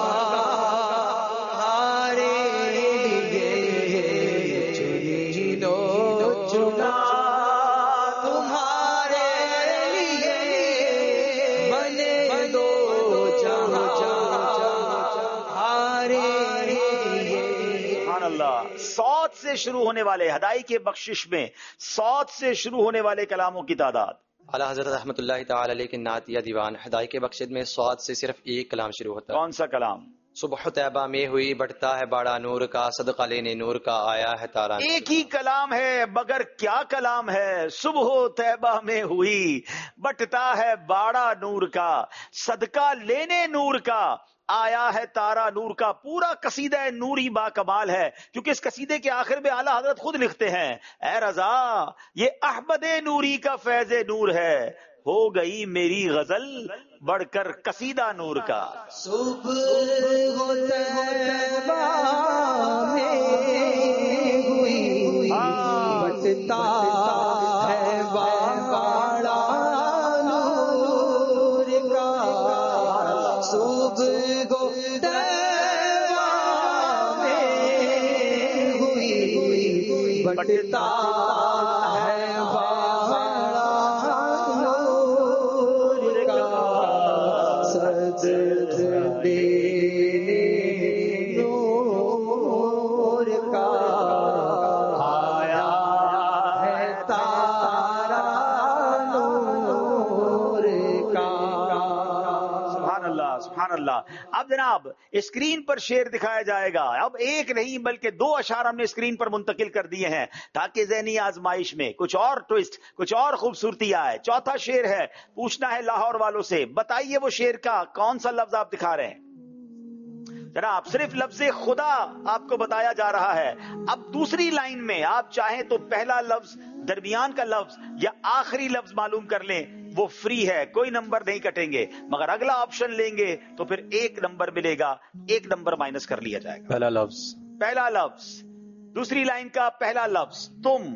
سے شروع ہونے والے ہدائی کے بخشش میں سوت سے شروع ہونے والے کلاموں کی تعداد. اعلیٰ حضرت رحمۃ اللہ تعالی علیہ کی نعت یا دیوان ہدایت کے بخشد میں سواد سے صرف ایک کلام شروع ہوتا ہے. کون سا کلام؟ صبح طیبہ میں ہوئی بڑھتا ہے باڑا نور کا، صدقہ لینے نور کا آیا ہے تارا. ایک ہی کلام ہے مگر کیا کلام ہے. صبح طیبہ میں ہوئی بٹتا ہے باڑا نور کا، صدقہ لینے نور کا آیا ہے تارا نور کا. پورا قصیدہ نوری با کمال ہے، کیونکہ اس قصیدے کے آخر میں اعلیٰ حضرت خود لکھتے ہیں اے رضا یہ احمد نوری کا فیض نور ہے، ہو گئی میری غزل بڑھ کر قصیدہ نور کا. صبح طیبہ میں ہوئی بٹتا ہے باڑا نور کا، صبح طیبہ میں ہوئی بٹتا ہے باڑا نور کا، نور کا آیا ہے تارا نور کا. سبحان اللہ سبحان اللہ. اب جناب اسکرین پر شعر دکھایا جائے گا. اب ایک نہیں بلکہ دو اشعار ہم نے اسکرین پر منتقل کر دیے ہیں تاکہ ذہنی آزمائش میں کچھ اور ٹوسٹ، کچھ اور خوبصورتی آئے. چوتھا شعر ہے، پوچھنا ہے لاہور والوں سے، بتائیے وہ شعر کا کون سا لفظ آپ دکھا رہے ہیں. جناب صرف لفظ خدا آپ کو بتایا جا رہا ہے. اب دوسری لائن میں آپ چاہیں تو پہلا لفظ، درمیان کا لفظ یا آخری لفظ معلوم کر لیں، وہ فری ہے، کوئی نمبر نہیں کٹیں گے. مگر اگلا آپشن لیں گے تو پھر ایک نمبر ملے گا، ایک نمبر مائنس کر لیا جائے گا. پہلا لفظ پہلا لفظ دوسری لائن کا پہلا لفظ تم.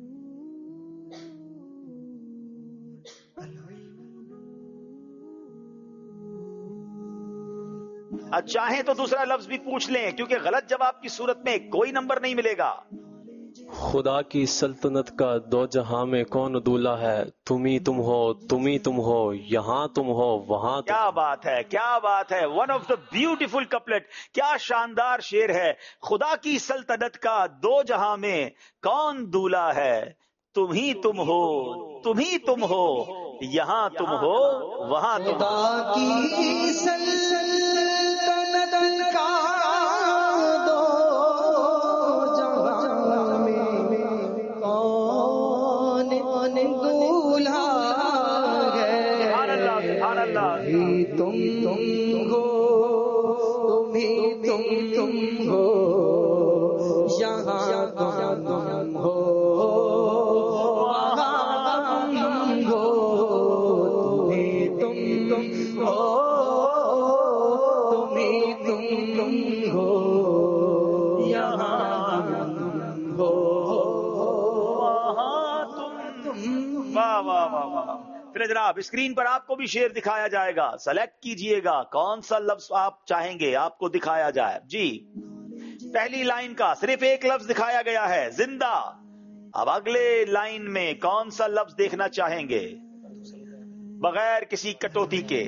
چاہیں تو دوسرا لفظ بھی پوچھ لیں کیونکہ غلط جواب کی صورت میں کوئی نمبر نہیں ملے گا. خدا کی سلطنت کا دو جہاں میں کون دولا ہے، تم ہی تم ہو تم ہی تم ہو یہاں تم ہو وہاں. کیا بات ہے کیا بات ہے. One of the beautiful couplet. کیا شاندار شعر ہے. خدا کی سلطنت کا دو جہاں میں کون دولا ہے، تم ہی تم ہو تم ہی تم ہو یہاں تم ہو وہاں تم. خدا کی سلطنت کا دو جہاں میں کون دولہا ہے، ہی تم تم ہو تم ہی تم تم ہو یہاں تم ہو جناب. اسکرین پر آپ کو بھی شعر دکھایا جائے گا، سلیکٹ کیجئے گا کون سا لفظ آپ چاہیں گے آپ کو دکھایا جائے. جی پہلی لائن کا صرف ایک لفظ دکھایا گیا ہے، زندہ. اب اگلے لائن میں کون سا لفظ دیکھنا چاہیں گے بغیر کسی کٹوتی کے.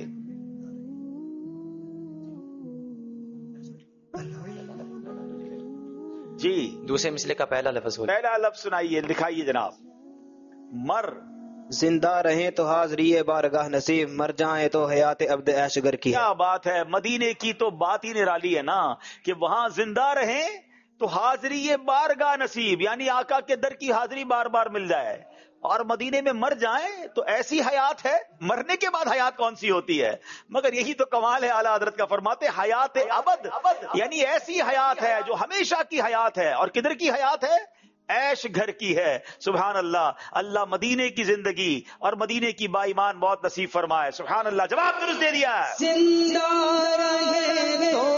جی دوسرے مسئلے کا پہلا لفظ ہو. پہلا لفظ سنائیے، دکھائیے جناب. مر. زندہ رہیں تو حاضری بارگاہ نصیب، مر جائیں تو حیات عبد عیش گر کی. کیا بات ہے. مدینے کی تو بات ہی نرالی ہے نا کہ وہاں زندہ رہیں تو حاضری بارگاہ نصیب، یعنی آقا کے در کی حاضری بار بار مل جائے. اور مدینے میں مر جائیں تو ایسی حیات ہے، مرنے کے بعد حیات کون سی ہوتی ہے. مگر یہی تو کمال ہے، اعلیٰ حضرت کا فرماتے حیات ابد، یعنی ایسی حیات ہے جو ہمیشہ کی حیات ہے. اور کدھر کی حیات ہے؟ عیش گھر کی ہے. سبحان اللہ. اللہ مدینے کی زندگی اور مدینے کی با ایمان موت نصیب فرمائے. سبحان اللہ. جواب درست دے دیا. زندہ رہے تو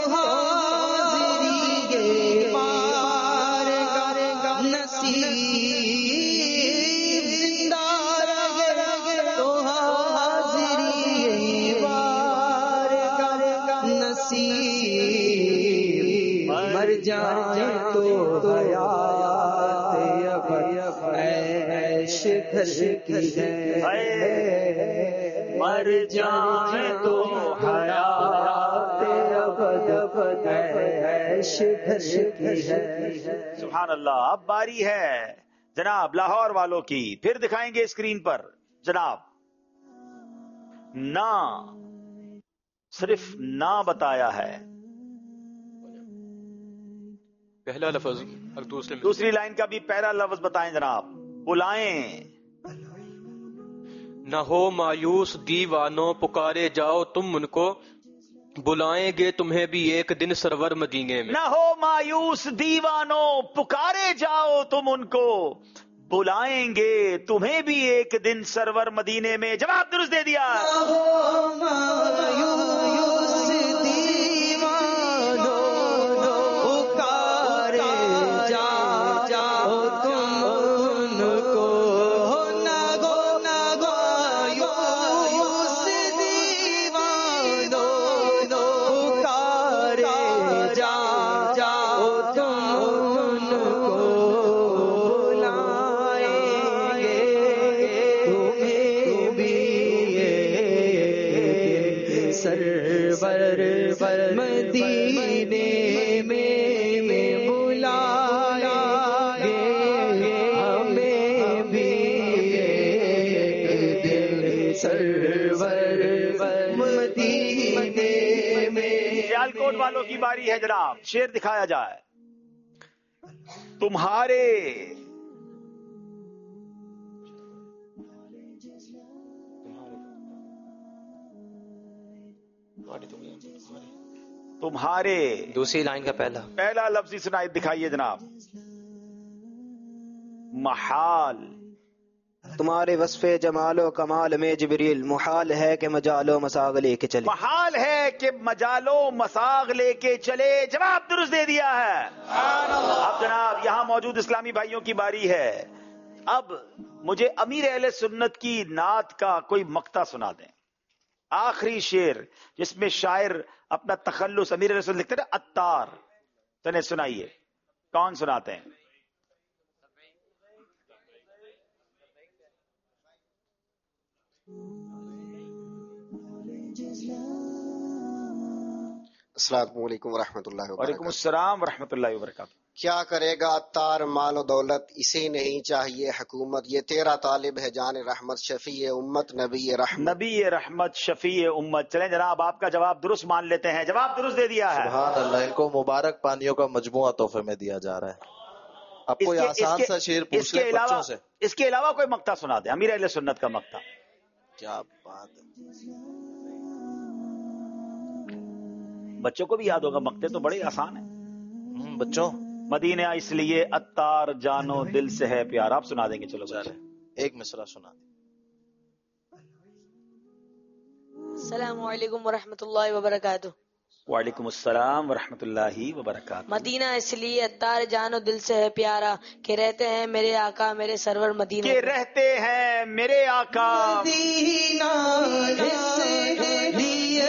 حاضری بارگاہ نصیب، زندہ رہے تو حاضری بارگاہ نصیب، مر جائیں تو عیش گھر کی ہے، مر جائیں تو حیات ابد ابد عیش گھر کی ہے. سبحان اللہ. اب باری ہے جناب لاہور والوں کی. پھر دکھائیں گے اسکرین پر جناب نہ صرف نہ بتایا ہے. پہلا لفظ اور دوسرے دوسری لائن کا بھی پہلا لفظ بتائیں جناب. بلائیں. نہ ہو مایوس دیوانوں پکارے جاؤ تم ان کو بلائیں گے تمہیں بھی ایک دن سرور مدینے میں. نہ ہو مایوس دیوانوں پکارے جاؤ تم ان کو بلائیں گے تمہیں بھی ایک دن سرور مدینے میں. جواب درست دے دیا. سیالکوٹ والوں کی باری ہے جناب. شیر دکھایا جائے. تمہارے تمہارے دوسری لائن کا پہلا پہلا لفظی سنائی دکھائیے جناب. محال. تمہارے وصف جمال و کمال میں جبریل محال ہے کہ مجال و مساغ لے کے چلے. محال ہے کہ مجال و مساغ لے کے چلے. جواب درست دے دیا ہے. اب جناب یہاں موجود اسلامی بھائیوں کی باری ہے. اب مجھے امیر اہل سنت کی نعت کا کوئی مقطع سنا دیں. آخری شعر جس میں شاعر اپنا تخلص امیر اہل سنت لکھتے ہیں عطار. چلیں سنائیے. کون سناتے ہیں؟ السلام علیکم ورحمۃ اللہ وبرکاتہ. وعلیکم السلام ورحمۃ اللہ وبرکاتہ. کیا کرے گا عطار مال و دولت اسے نہیں چاہیے حکومت یہ تیرا طالب ہے جان رحمت شفیع امت نبی رحمت. نبی رحمت شفیع امت. چلیں جناب آپ کا جواب درست مان لیتے ہیں. جواب درست دے دیا ہے. سبحان اللہ. ان کو مبارک پانیوں کا مجموعہ تحفے میں دیا جا رہا ہے. اب کوئی آسان سا شعر پوچھ لیں بچوں سے. اس کے علاوہ کوئی مقطع سنا دیں امیر اہل سنت کا مقطع. کیا بات ہے. بچوں کو بھی یاد ہوگا. مقطع تو بڑے آسان ہیں بچوں. مدینہ اس لیے عطار جانو دل سے ہے پیار. آپ سنا دیں گے. چلو چلے ایک مصرع سنا دیں. السلام علیکم ورحمۃ اللہ وبرکاتہ. وعلیکم السلام ورحمۃ اللہ وبرکاتہ. مدینہ اس لیے عطار جانو دل سے ہے پیارا کہ رہتے ہیں میرے آقا میرے سرور مدینہ. کہ رہتے ہیں میرے آقا مدینہ اس لیے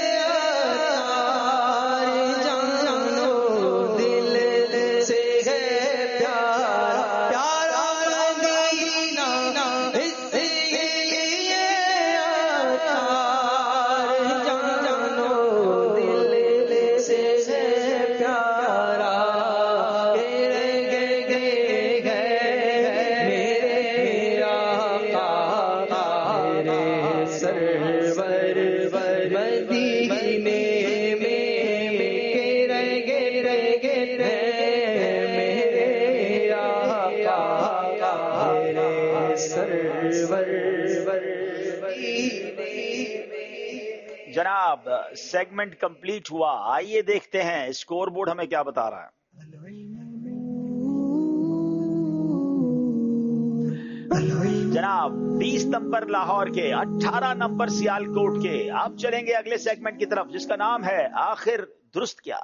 جناب سیگمنٹ کمپلیٹ ہوا. آئیے دیکھتے ہیں اسکور بورڈ ہمیں کیا بتا رہا ہے. جناب بیس نمبر لاہور کے، اٹھارہ نمبر سیالکوٹ کے. آپ چلیں گے اگلے سیگمنٹ کی طرف جس کا نام ہے آخر درست کیا.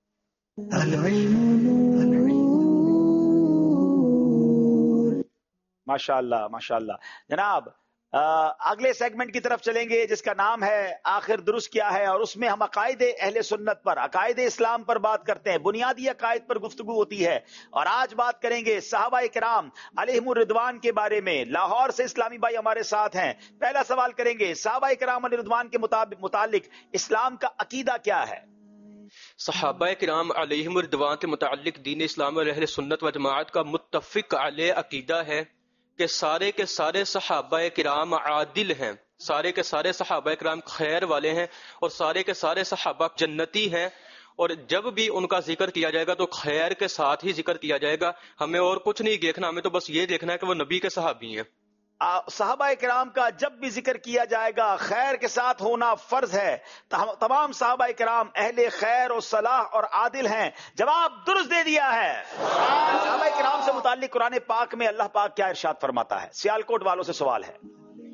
ماشاء اللہ ماشاء اللہ. جناب اگلے سیگمنٹ کی طرف چلیں گے جس کا نام ہے آخر درست کیا ہے، اور اس میں ہم عقائد اہل سنت پر، عقائد اسلام پر بات کرتے ہیں. بنیادی عقائد پر گفتگو ہوتی ہے. اور آج بات کریں گے صحابہ کرام علیہم الرضوان کے بارے میں. لاہور سے اسلامی بھائی ہمارے ساتھ ہیں. پہلا سوال کریں گے صحابہ کرام علیہ الرضوان کے متعلق اسلام کا عقیدہ کیا ہے. صحابہ کرام علیہم الرضوان کے متعلق دین اسلام اور اہل سنت و جماعت کا متفق علیہ عقیدہ ہے کہ سارے کے سارے صحابہ کرام عادل ہیں. سارے کے سارے صحابہ کرام خیر والے ہیں اور سارے کے سارے صحابہ جنتی ہیں، اور جب بھی ان کا ذکر کیا جائے گا تو خیر کے ساتھ ہی ذکر کیا جائے گا. ہمیں اور کچھ نہیں دیکھنا، ہمیں تو بس یہ دیکھنا ہے کہ وہ نبی کے صحابی ہیں. صحابہ کرام کا جب بھی ذکر کیا جائے گا خیر کے ساتھ ہونا فرض ہے. تمام صحابہ کرام اہل خیر و صلاح اور عادل ہیں. جواب درست دے دیا ہے. صحابہ کرام سے متعلق قرآن پاک میں اللہ پاک کیا ارشاد فرماتا ہے؟ سیالکوٹ والوں سے سوال ہے.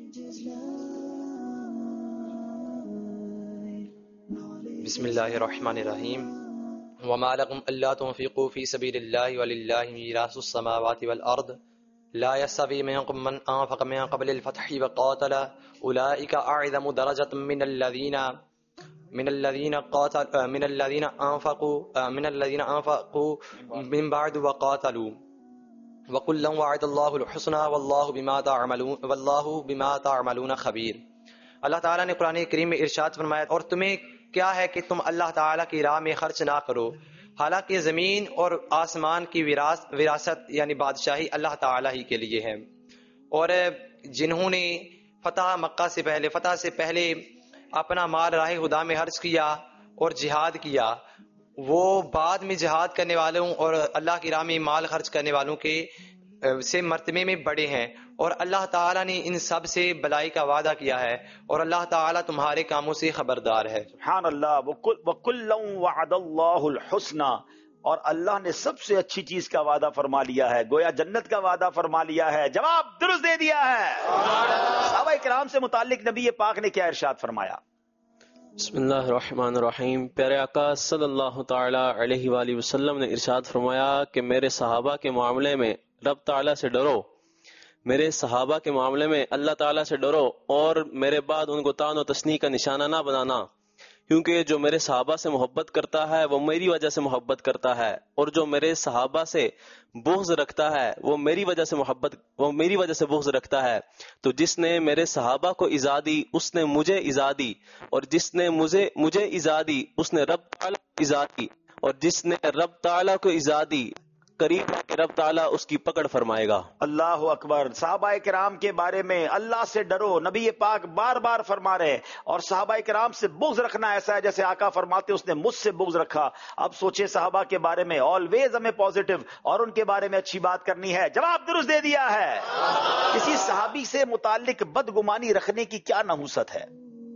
بسم اللہ الرحمن الرحیم. وما لكم الا تنفقوا في سبيل الله ولله ميراث السماوات والارض لا يستوي منكم من انفق من قبل الفتح وقاتل اولئك اعظم درجة من الذين من الذين قاتل من الذين انفقوا من الذين انفقوا من بعد وقاتلوا وكلا وعد الله الحسنى والله بما تعملون والله بما تعملون خبير. اللہ تعالیٰ نے قرآن کریم میں ارشاد فرمایا اور تمہیں کیا ہے کہ تم اللہ تعالیٰ کی راہ میں خرچ نہ کرو، حالانکہ زمین اور آسمان کی وراثت یعنی بادشاہی اللہ تعالیٰ ہی کے لیے ہے. اور جنہوں نے فتح مکہ سے پہلے فتح سے پہلے اپنا مال راہ خدا میں خرچ کیا اور جہاد کیا، وہ بعد میں جہاد کرنے والوں اور اللہ کی راہ میں مال خرچ کرنے والوں کے سے مرتبے میں بڑے ہیں. اور اللہ تعالیٰ نے ان سب سے بلائی کا وعدہ کیا ہے اور اللہ تعالیٰ تمہارے کاموں سے خبردار ہے. سبحان اللہ. وَكُلًّا وَعَدَ اللَّهُ الْحُسْنَى، اور اللہ نے سب سے اچھی چیز کا وعدہ فرما لیا ہے، گویا جنت کا وعدہ فرما لیا ہے. جواب درست دے دیا ہے. صحابہ کرام سے متعلق نبی پاک نے کیا ارشاد فرمایا؟ بسم اللہ الرحمن الرحیم. پیارے آقا صلی اللہ تعالی علیہ وآلہ وسلم نے ارشاد فرمایا کہ میرے صحابہ کے معاملے میں رب تعالیٰ سے ڈرو، میرے صحابہ کے معاملے میں اللہ تعالیٰ سے ڈرو، اور میرے بعد ان کو تان و تسنی کا نشانہ نہ بنانا، کیونکہ جو میرے صحابہ سے محبت کرتا ہے وہ میری وجہ سے محبت کرتا ہے، اور جو میرے صحابہ سے بغض رکھتا ہے وہ میری وجہ سے محبت وہ میری وجہ سے بغض رکھتا ہے. تو جس نے میرے صحابہ کو ایذا دی اس نے مجھے ایذا دی، اور جس نے مجھے مجھے ایذا دی اس نے رب تعالیٰ کو ایذا دی، اور جس نے رب تعالیٰ کو ایذا دی قریب ہے کہ رب تعالیٰ اس کی پکڑ فرمائے گا. اللہ اکبر. صحابہ کرام کے بارے میں اللہ سے ڈرو نبی پاک بار بار فرما رہے، اور صحابہ کرام سے بغض رکھنا ایسا ہے جیسے آقا فرماتے اس نے مجھ سے بغض رکھا. اب سوچے صحابہ کے بارے میں آلویز ہمیں پازیٹو اور ان کے بارے میں اچھی بات کرنی ہے. جواب درست دے دیا ہے. کسی صحابی سے متعلق بدگمانی رکھنے کی کیا نحوست ہے؟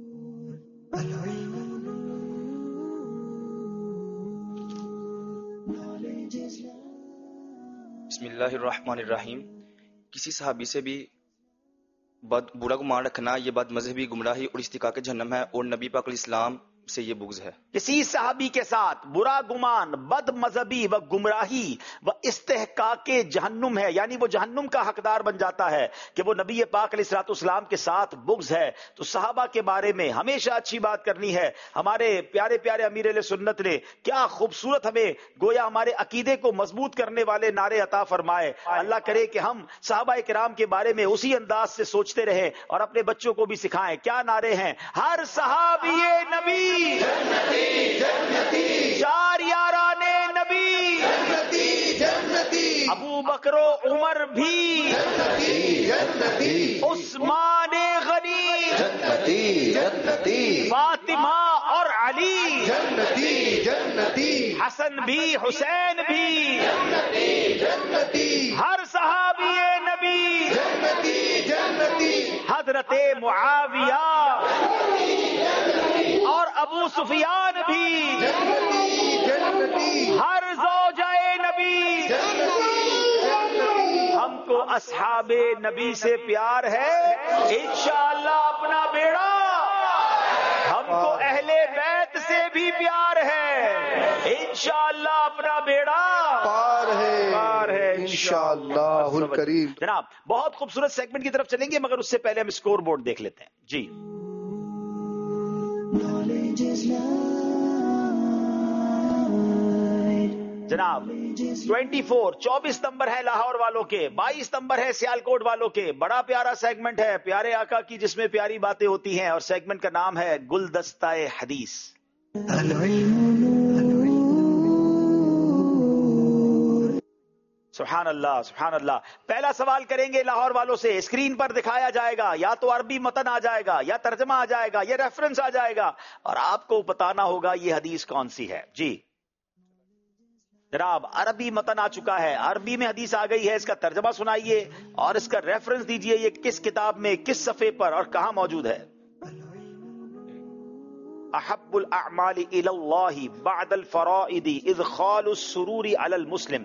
بسم اللہ الرحمن الرحیم. کسی صحابی سے بھی بد برا گمان رکھنا یہ بد مذہبی گمراہی اور استحقاق جہنم ہے، اور نبی پاک علیہ السلام سے یہ بغض ہے. کسی صحابی کے ساتھ برا گمان بد مذہبی و گمراہی و استحقاق جہنم ہے، یعنی وہ جہنم کا حقدار بن جاتا ہے کہ وہ نبی پاک علیہ الصلوۃ والسلام کے ساتھ بغض ہے. تو صحابہ کے بارے میں ہمیشہ اچھی بات کرنی ہے. ہمارے پیارے پیارے امیر اہل سنت نے کیا خوبصورت ہمیں گویا ہمارے عقیدے کو مضبوط کرنے والے نعرے عطا فرمائے. اللہ کرے کہ ہم صحابہ کرام کے بارے میں اسی انداز سے سوچتے رہیں اور اپنے بچوں کو بھی سکھائیں. کیا نعرے ہیں؟ ہر صحابی نبی جنتی جنتی، چار یارانے نبی جنتی جنتی، ابو بکر و عمر بھی جنتی جنتی، عثمان غنی جنتی جنتی، فاطمہ اور علی جنتی جنتی، حسن بھی حسین بھی جنتی جنتی، ہر صحابی نبی جنتی جنتی، حضرت معاویہ اور ابو سفیان بھی جنتی جنتی، ہر زوجہ نبی جنتی جنتی. ہم کو اصحاب نبی سے پیار ہے، انشاءاللہ اپنا بیڑا. ہم کو اہل بیت سے بھی پیار ہے، انشاءاللہ اپنا بیڑا پار ہے پار ہے انشاءاللہ الکریم. جناب بہت خوبصورت سیگمنٹ کی طرف چلیں گے، مگر اس سے پہلے ہم اسکور بورڈ دیکھ لیتے ہیں. جی جناب چوبیس چوبیس نمبر ہے لاہور والوں کے، بائیس نمبر ہے سیالکوٹ والوں کے. بڑا پیارا سیگمنٹ ہے پیارے آقا کی جس میں پیاری باتیں ہوتی ہیں، اور سیگمنٹ کا نام ہے گلدستہ حدیث. سبحان اللہ سبحان اللہ. پہلا سوال کریں گے لاہور والوں سے. اسکرین پر دکھایا جائے گا یا تو عربی متن آ جائے گا یا ترجمہ آ جائے گا یا ریفرنس آ جائے گا اور آپ کو بتانا ہوگا یہ حدیث کون سی ہے. جی جناب عربی متن آ چکا ہے, عربی میں حدیث آ گئی ہے, اس کا ترجمہ سنائیے اور اس کا ریفرنس دیجئے یہ کس کتاب میں کس صفحے پر اور کہاں موجود ہے. احب الاعمال الى اللہ بعد الفرائض ادخال السرور علی المسلم.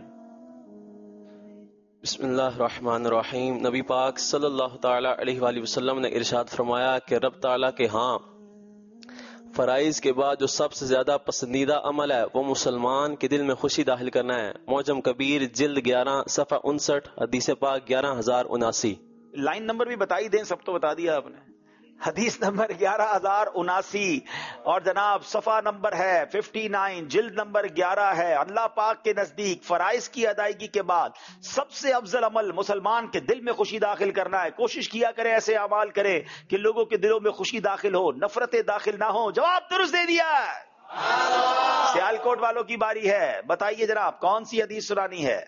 بسم اللہ الرحمن الرحیم. نبی پاک صلی اللہ تعالی علیہ وآلہ وسلم نے ارشاد فرمایا کہ رب تعالیٰ کے ہاں فرائض کے بعد جو سب سے زیادہ پسندیدہ عمل ہے وہ مسلمان کے دل میں خوشی داخل کرنا ہے. معجم کبیر جلد گیارہ صفحہ انسٹھ حدیث پاک گیارہ ہزار اناسی. لائن نمبر بھی بتائی دیں, سب تو بتا دیا آپ نے. حدیث نمبر گیارہ ہزار اناسی اور جناب صفحہ نمبر ہے ففٹی نائن, جلد نمبر گیارہ ہے. اللہ پاک کے نزدیک فرائض کی ادائیگی کے بعد سب سے افضل عمل مسلمان کے دل میں خوشی داخل کرنا ہے. کوشش کیا کریں ایسے اعمال کریں کہ لوگوں کے دلوں میں خوشی داخل ہو, نفرتیں داخل نہ ہو. جواب درست دے دیا. سیالکوٹ والوں کی باری ہے, بتائیے جناب کون سی حدیث سنانی ہے.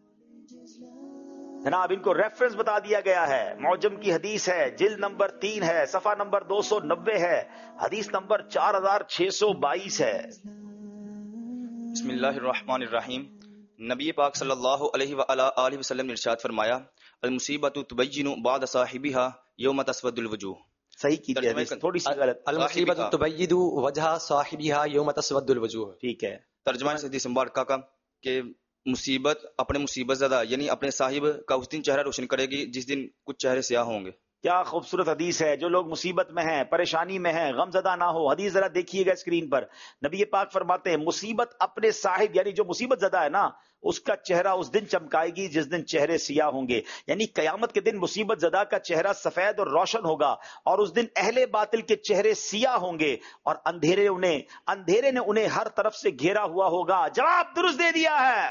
جناب ان کو ریفرنس بتا دیا گیا ہے. معجم کی حدیث ہے, جلد نمبر تین ہے, صفحہ نمبر دو سو نبے ہے, حدیث نمبر چار ہزار چھ سو بائیس ہے. بسم اللہ الرحمن الرحیم. نبی پاک صلی اللہ علیہ وآلہ وسلم نے ارشاد فرمایا المصیبت تبین بعد صاحبها یوم تسود الوجوہ. صحیح کیجیے, تھوڑی سی غلط. المصیبت تبین وجہ صاحبها یوم تسود الوجوہ. ٹھیک ہے. ترجمہ حدیث مبارکہ کا کہ مصیبت اپنے مصیبت زدہ یعنی اپنے صاحب کا اس دن چہرہ روشن کرے گی جس دن کچھ چہرے سیاہ ہوں گے. کیا خوبصورت حدیث ہے. جو لوگ مصیبت میں ہیں, پریشانی میں ہیں, غم زدہ نہ ہو. حدیث ذرا دیکھیے گا اسکرین پر. نبی پاک فرماتے ہیں مصیبت اپنے صاحب یعنی جو مصیبت زدہ ہے نا اس کا چہرہ اس دن چمکائے گی جس دن چہرے سیاہ ہوں گے. یعنی قیامت کے دن مصیبت زدہ کا چہرہ سفید اور روشن ہوگا اور اس دن اہل باطل کے چہرے سیاہ ہوں گے اور اندھیرے انہیں اندھیرے نے انہیں ہر طرف سے گھیرا ہوا ہوگا. جواب درست دے دیا ہے.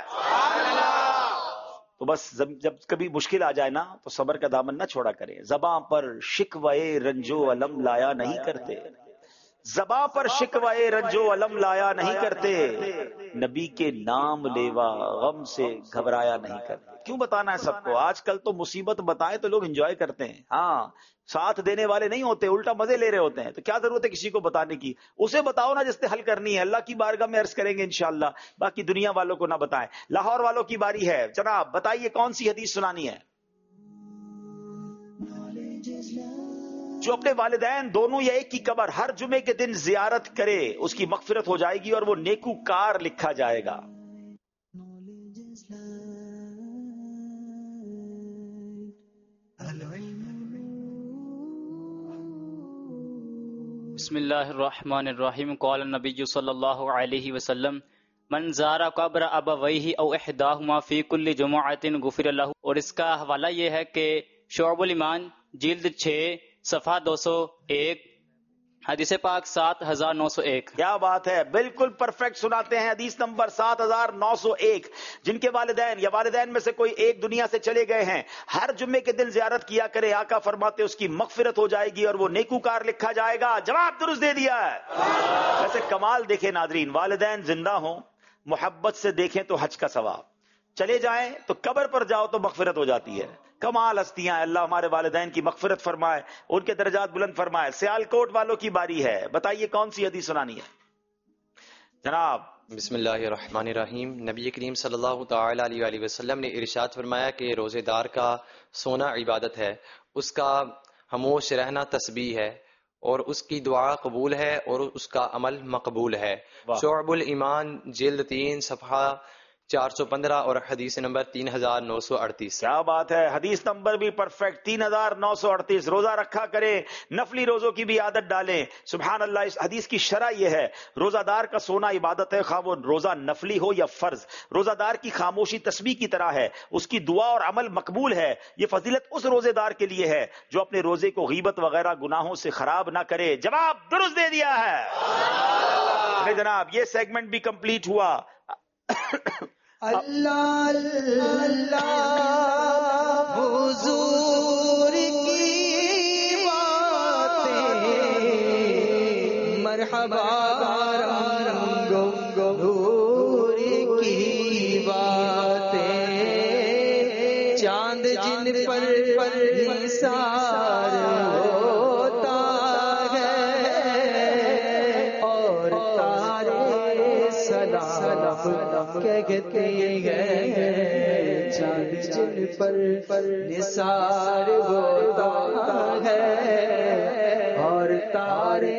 تو بس جب کبھی مشکل آ جائے نا تو صبر کا دامن نہ چھوڑا کریں. زباں پر شکوے رنجو علم لایا نہیں کرتے, زباں پر شکوے رنجو علم لایا نہیں کرتے, نبی کے نام لیوا غم سے گھبرایا نہیں کرتے. کیوں بتانا ہے سب کو؟ آج کل تو مصیبت بتائیں تو لوگ انجوائے کرتے ہیں, ہاں ساتھ دینے والے نہیں ہوتے, الٹا مزے لے رہے ہوتے ہیں. تو کیا ضرورت ہے کسی کو بتانے کی؟ اسے بتاؤ نا جس نے حل کرنی ہے. اللہ کی بارگاہ میں عرض کریں گے انشاءاللہ, باقی دنیا والوں کو نہ بتائیں. لاہور والوں کی باری ہے. جناب بتائیے کون سی حدیث سنانی ہے. جو اپنے والدین دونوں یا ایک کی قبر ہر جمعے کے دن زیارت کرے اس کی مغفرت ہو جائے گی اور وہ نیکوکار لکھا جائے گا. بسم اللہ الرحمن الرحیم. قال النبی صلی اللہ علیہ وسلم من زار قبر ابویہ او احداہما فی کل جمعۃ غفر لہ. اور اس کا حوالہ یہ ہے کہ شعب الایمان جلد چھ صفحہ دو سو ایک حدیث پاک سات ہزار نو سو ایک. کیا بات ہے, بالکل پرفیکٹ سناتے ہیں. حدیث نمبر سات ہزار نو سو ایک. جن کے والدین یا والدین میں سے کوئی ایک دنیا سے چلے گئے ہیں ہر جمعے کے دن زیارت کیا کرے. آقا فرماتے اس کی مغفرت ہو جائے گی اور وہ نیکوکار لکھا جائے گا. جواب درست دے دیا ہے. ویسے کمال دیکھیں ناظرین, والدین زندہ ہوں محبت سے دیکھیں تو حج کا ثواب, چلے جائیں تو قبر پر جاؤ تو مغفرت ہو جاتی ہے. کمال ہستیاں. اللہ ہمارے والدین کی مغفرت فرمائے, ان کے درجات بلند فرمائے. سیالکوٹ والوں کی باری ہے, بتائیے کون سی حدیث سنانی ہے. جناب بسم اللہ الرحمن الرحیم. نبی کریم صلی اللہ تعالی علیہ وآلہ وسلم نے ارشاد فرمایا کہ روزے دار کا سونا عبادت ہے, اس کا خاموش رہنا تسبیح ہے اور اس کی دعا قبول ہے اور اس کا عمل مقبول ہے. شعب الایمان جلد تین صفحہ چار سو پندرہ اور حدیث نمبر تین ہزار نو سو اڑتیس. کیا بات ہے, حدیث نمبر بھی پرفیکٹ, تین ہزار نو سو اڑتیس. روزہ رکھا کریں, نفلی روزوں کی بھی عادت ڈالیں. سبحان اللہ. اس حدیث کی شرح یہ ہے روزہ دار کا سونا عبادت ہے, خواہ وہ روزہ نفلی ہو یا فرض. روزہ دار کی خاموشی تسبیح کی طرح ہے, اس کی دعا اور عمل مقبول ہے. یہ فضیلت اس روزے دار کے لیے ہے جو اپنے روزے کو غیبت وغیرہ گناہوں سے خراب نہ کرے. جواب درست دے دیا ہے. جناب یہ سیگمنٹ بھی کمپلیٹ ہوا. اللہ اللہ حضور کی باتیں مرحبا رنگ حضور کی باتیں چاند جن پر نثار ہوتا ہے اور تارے سلام کہتے ہیں، چاند جن پر نثار ہوتا ہے اور تارے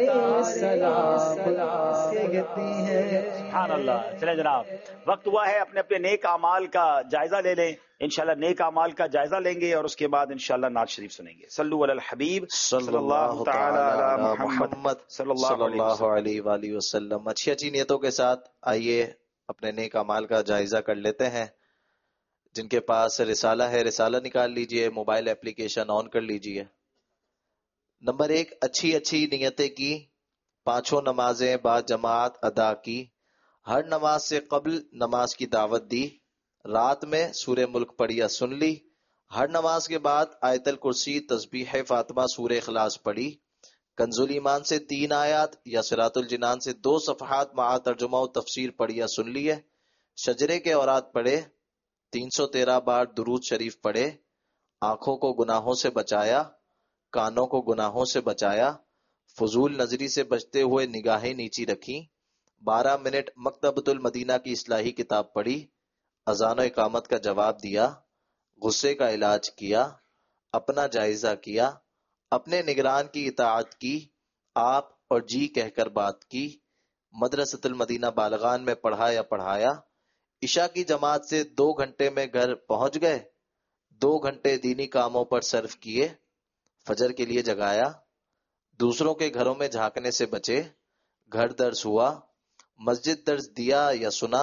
سلام کہتے ہیں۔ سبحان اللہ۔ چلیں جناب، وقت ہوا ہے اپنے اپنے نیک اعمال کا جائزہ لے لیں۔ انشاءاللہ نیک اعمال کا جائزہ لیں گے اور اس کے بعد انشاءاللہ نعت شریف سنیں گے۔ صلو علی الحبیب صلی اللہ تعالی علی محمد صلی اللہ علیہ وآلہ وسلم۔ اچھی اچھی نیتوں کے ساتھ آئیے اپنے نیک اعمال کا جائزہ کر لیتے ہیں۔ جن کے پاس رسالہ ہے رسالہ نکال لیجئے، موبائل اپلیکیشن آن کر لیجئے۔ نمبر ایک، اچھی اچھی نیتیں کی، پانچوں نمازیں با جماعت ادا کی، ہر نماز سے قبل نماز کی دعوت دی، رات میں سورہ ملک پڑھی یا سن لی، ہر نماز کے بعد آیت الکرسی تسبیح فاطمہ سورہ اخلاص پڑھی، کنز الایمان سے تین آیات یا صراط الجنان سے دو صفحات مع ترجمہ و تفسیر پڑھی یا سن لیے، شجرے کے اوراد پڑھے، تین سو تیرہ بار درود شریف پڑھے، آنکھوں کو گناہوں سے بچایا، کانوں کو گناہوں سے بچایا، فضول نظری سے بچتے ہوئے نگاہیں نیچی رکھی، بارہ منٹ مکتبۃ المدینہ کی اصلاحی کتاب پڑھی، اذان و اقامت کا جواب دیا، غصے کا علاج کیا، اپنا جائزہ کیا، اپنے نگران کی اطاعت کی، آپ اور جی کہہ کر بات کی، مدرسۃ المدینہ بالغان میں پڑھا یا پڑھایا، عشاء کی جماعت سے دو گھنٹے میں گھر پہنچ گئے، دو گھنٹے دینی کاموں پر صرف کیے، فجر کے لیے جگایا، دوسروں کے گھروں میں جھانکنے سے بچے، گھر درس ہوا، مسجد درس دیا یا سنا،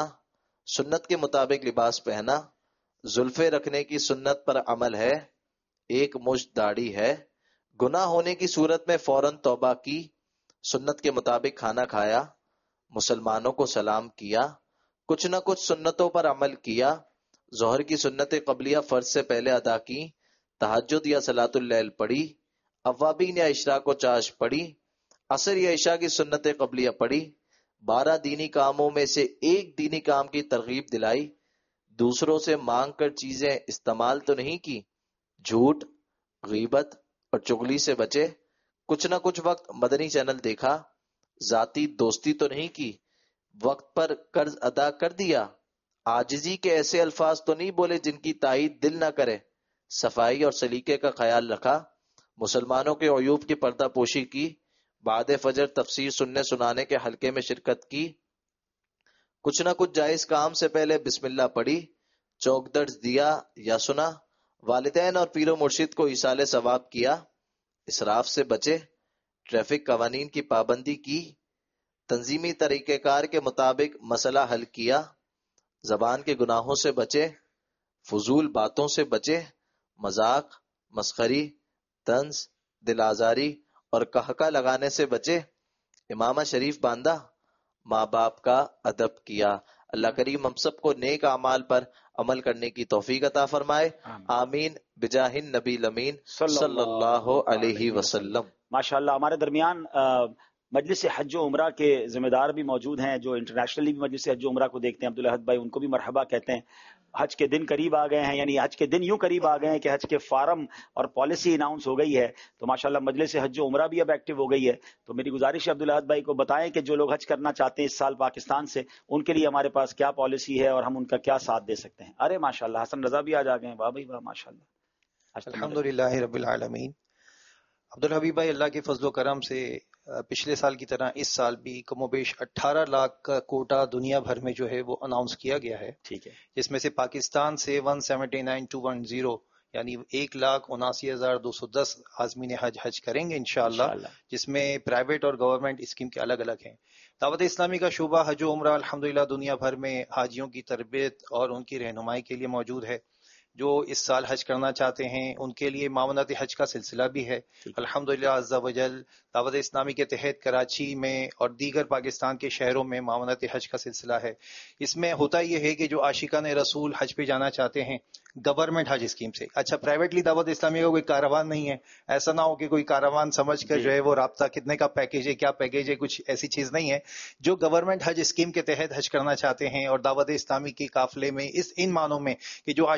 سنت کے مطابق لباس پہنا، زلفے رکھنے کی سنت پر عمل ہے، ایک مشت داڑھی ہے، گناہ ہونے کی صورت میں فوراً توبہ کی، سنت کے مطابق کھانا کھایا، مسلمانوں کو سلام کیا، کچھ نہ کچھ سنتوں پر عمل کیا، ظہر کی سنت قبلیہ فرض سے پہلے ادا کی، تہجد یا صلاۃ اللیل پڑھی، اوابین یا اشراق و چاش پڑھی، عصر یا عشاء کی سنت قبلیہ پڑھی، بارہ دینی کاموں میں سے ایک دینی کام کی ترغیب دلائی، دوسروں سے مانگ کر چیزیں استعمال تو نہیں کی، جھوٹ، غیبت اور چغلی سے بچے، کچھ نہ کچھ وقت مدنی چینل دیکھا، ذاتی دوستی تو نہیں کی، وقت پر قرض ادا کر دیا، عاجزی کے ایسے الفاظ تو نہیں بولے جن کی تائید دل نہ کرے، صفائی اور سلیقے کا خیال رکھا، مسلمانوں کے عیوب کی پردہ پوشی کی، بعد فجر تفسیر سننے سنانے کے حلقے میں شرکت کی، کچھ نہ کچھ جائز کام سے پہلے بسم اللہ پڑھی، چوک درس دیا یا سنا، والدین اور پیر و مرشد کو ایصال ثواب کیا، اسراف سے بچے، ٹریفک قوانین کی پابندی کی، تنظیمی طریقہ کار کے مطابق مسئلہ حل کیا، زبان کے گناہوں سے بچے، فضول باتوں سے بچے، مذاق، مسخری، طنز، دل آزاری اور کہکہ لگانے سے بچے، امامہ شریف باندھا، ماں باپ کا ادب کیا۔ اللہ کریم ہم سب کو نیک اعمال پر عمل کرنے کی توفیق عطا فرمائے، آمین بجاہ النبی الامین صلی اللہ علیہ وسلم۔ ماشاءاللہ ہمارے درمیان مجلس حج و عمرہ کے ذمہ دار بھی موجود ہیں جو انٹرنیشنلی بھی مجلس حج و عمرہ کو دیکھتے ہیں، عبدالاحد بھائی، ان کو بھی مرحبا کہتے ہیں۔ حج کے دن قریب آ گئے ہیں، یعنی حج کے دن یوں قریب آ گئے ہیں کہ حج کے فارم اور پالیسی اناؤنس ہو گئی ہے، تو ماشاءاللہ مجلس حج و عمرہ بھی اب ایکٹیو ہو گئی ہے۔ تو میری گزارش ہے عبدالاحد بھائی کو بتائیں کہ جو لوگ حج کرنا چاہتے ہیں اس سال پاکستان سے، ان کے لیے ہمارے پاس کیا پالیسی ہے اور ہم ان کا کیا ساتھ دے سکتے ہیں۔ ارے ماشاءاللہ حسن رضا بھی آج آ گئے ہیں، واہ بھائی واہ، ماشاءاللہ۔ الحمدللہ رب العالمین۔ عبدالحبیب بھائی، اللہ کے فضل و کرم سے پچھلے سال کی طرح اس سال بھی کم و بیش اٹھارہ لاکھ کا کوٹا دنیا بھر میں جو ہے وہ اناؤنس کیا گیا ہے، ٹھیک ہے، جس میں سے پاکستان سے one seventy nine two one zero یعنی ایک لاکھ اناسی ہزار دو سو دس عازمین حج حج کریں گے انشاءاللہ، جس میں پرائیویٹ اور گورنمنٹ اسکیم کے الگ الگ ہیں۔ دعوت اسلامی کا شعبہ حج و عمرہ الحمدللہ دنیا بھر میں حاجیوں کی تربیت اور ان کی رہنمائی کے لیے موجود ہے۔ جو اس سال حج کرنا چاہتے ہیں ان کے لیے معاونت حج کا سلسلہ بھی ہے الحمدللہ عز و جل۔ دعوت اسلامی کے تحت کراچی میں اور دیگر پاکستان کے شہروں میں معاونت حج کا سلسلہ ہے۔ اس میں ہوتا یہ ہے کہ جو عاشقان رسول حج پہ جانا چاہتے ہیں گورنمنٹ حج اسکیم سے، اچھا پرائیویٹلی دعوت اسلامی کا کوئی کاروان نہیں ہے، ایسا نہ ہو کہ کوئی کاروان سمجھ کر جو ہے وہ رابطہ کتنے کا پیکیج ہے، کیا پیکیج ہے، کچھ ایسی چیز نہیں ہے۔ جو گورنمنٹ حج اسکیم کے تحت حج کرنا چاہتے ہیں اور دعوت اسلامی کے قافلے میں اس ان معنوں میں کہ جو عاشقان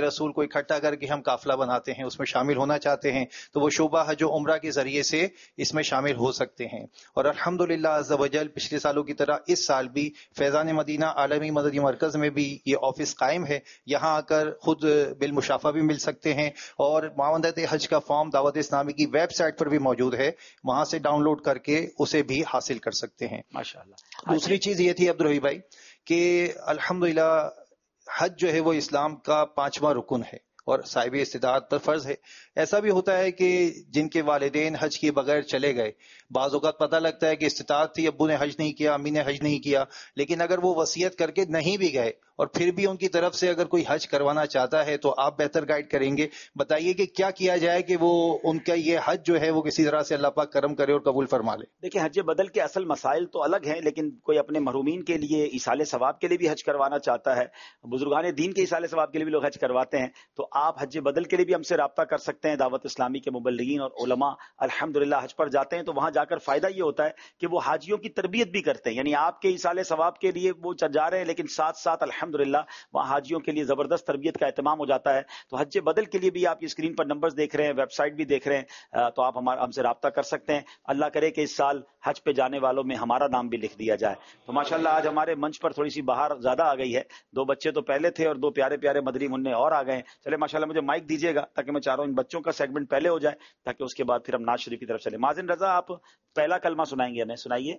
رسول کو اکٹھا کر کے ہم قافلہ بناتے ہیں، اس میں شامل ہونا چاہتے ہیں تو وہ شعبہ حج و عمرہ کے ذریعے سے اس میں شامل ہو سکتے ہیں. اور الحمدللہ عز و جل پچھلے سالوں کی طرح اس سال بھی فیضان مدینہ عالمی مدنی مرکز میں بھی یہ آفس قائم ہے. یہاں آ کر خود بالمشافہ بھی مل سکتے ہیں، اور معاونت حج کا فارم دعوت اسلامی کی ویب سائٹ پر بھی موجود ہے، وہاں سے ڈاؤن لوڈ کر کے اسے بھی حاصل کر سکتے ہیں. ماشاءاللہ. دوسری چیز یہ تھی عبدالرحیم بھائی کہ الحمدللہ حج جو ہے وہ اسلام کا پانچواں رکن ہے اور صاحب استطاعت پر فرض ہے. ایسا بھی ہوتا ہے کہ جن کے والدین حج کیے بغیر چلے گئے، بعض اوقات پتہ لگتا ہے کہ استطاعت تھی، ابو نے حج نہیں کیا، امی نے حج نہیں کیا، لیکن اگر وہ وصیت کر کے نہیں بھی گئے اور پھر بھی ان کی طرف سے اگر کوئی حج کروانا چاہتا ہے تو آپ بہتر گائیڈ کریں گے. بتائیے کہ کیا کیا جائے کہ وہ ان کا یہ حج جو ہے وہ کسی طرح سے اللہ پاک کرم کرے اور قبول فرما لے. دیکھیں حج بدل کے اصل مسائل تو الگ ہیں، لیکن کوئی اپنے محرومین کے لیے ایصال ثواب کے لیے بھی حج کروانا چاہتا ہے، بزرگان دین کے ایصال ثواب کے لیے بھی لوگ حج کرواتے ہیں، تو آپ حج بدل کے لیے بھی ہم سے رابطہ کر سکتے ہیں. دعوت اسلامی کے مبلغین اور علماء الحمدللہ حج پر جاتے ہیں تو وہاں جا کر فائدہ یہ ہوتا ہے کہ وہ حاجیوں کی تربیت بھی کرتے ہیں، یعنی آپ کے ایصال ثواب کے لیے وہ جا رہے ہیں لیکن ساتھ ساتھ الحمدللہ وہاں حاجیوں کے لیے زبردست تربیت کا اہتمام ہو جاتا ہے. تو حج بدل کے لیے بھی آپ کی اسکرین پر نمبرز دیکھ رہے ہیں، ویب سائٹ بھی دیکھ رہے ہیں، تو آپ ہمارا ہم سے رابطہ کر سکتے ہیں. اللہ کرے کہ اس سال حج پہ جانے والوں میں ہمارا نام بھی لکھ دیا جائے. تو ماشاءاللہ آج ہمارے منچ پر تھوڑی سی باہر زیادہ آ گئی ہے، دو بچے تو پہلے تھے اور دو پیارے پیارے مدری منع اور آ گئے. چلے ماشاءاللہ مجھے مائک دیجیے گا تاکہ میں چاہ رہا ہوں ان بچوں کا سیگمنٹ پہلے ہو جائے تاکہ اس کے بعد پھر ہم ناز شریف کی طرف چلے. مازن رضا آپ پہلا کلمہ سنائیں گے ہمیں، سنائیے.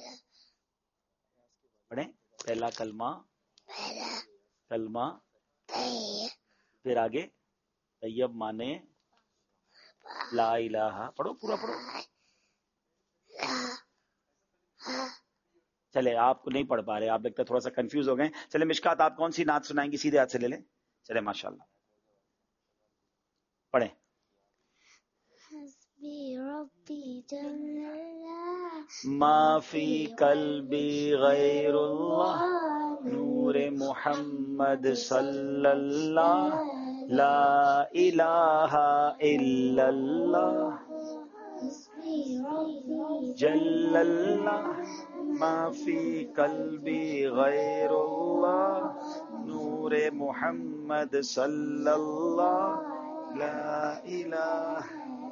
پڑھیں پہلا کلمہ، کلمہ پھر آگے طیب مانے لا الہ، پڑھو پورا پڑھو. چلے آپ کو نہیں پڑھ پا رہے، آپ لگتا ہے تھوڑا سا کنفیوز ہو گئے. چلے مشکات آپ کون سی نعت سنائیں گی؟ سیدھے ہاتھ سے لے لیں. چلے ماشاءاللہ پڑھیں. ما فی قلبی غیر اللہ نور محمد صلی اللہ لا الہ الا اللہ جل اللہ ما فی قلبی غیر اللہ نور محمد صلی اللہ لا الہ.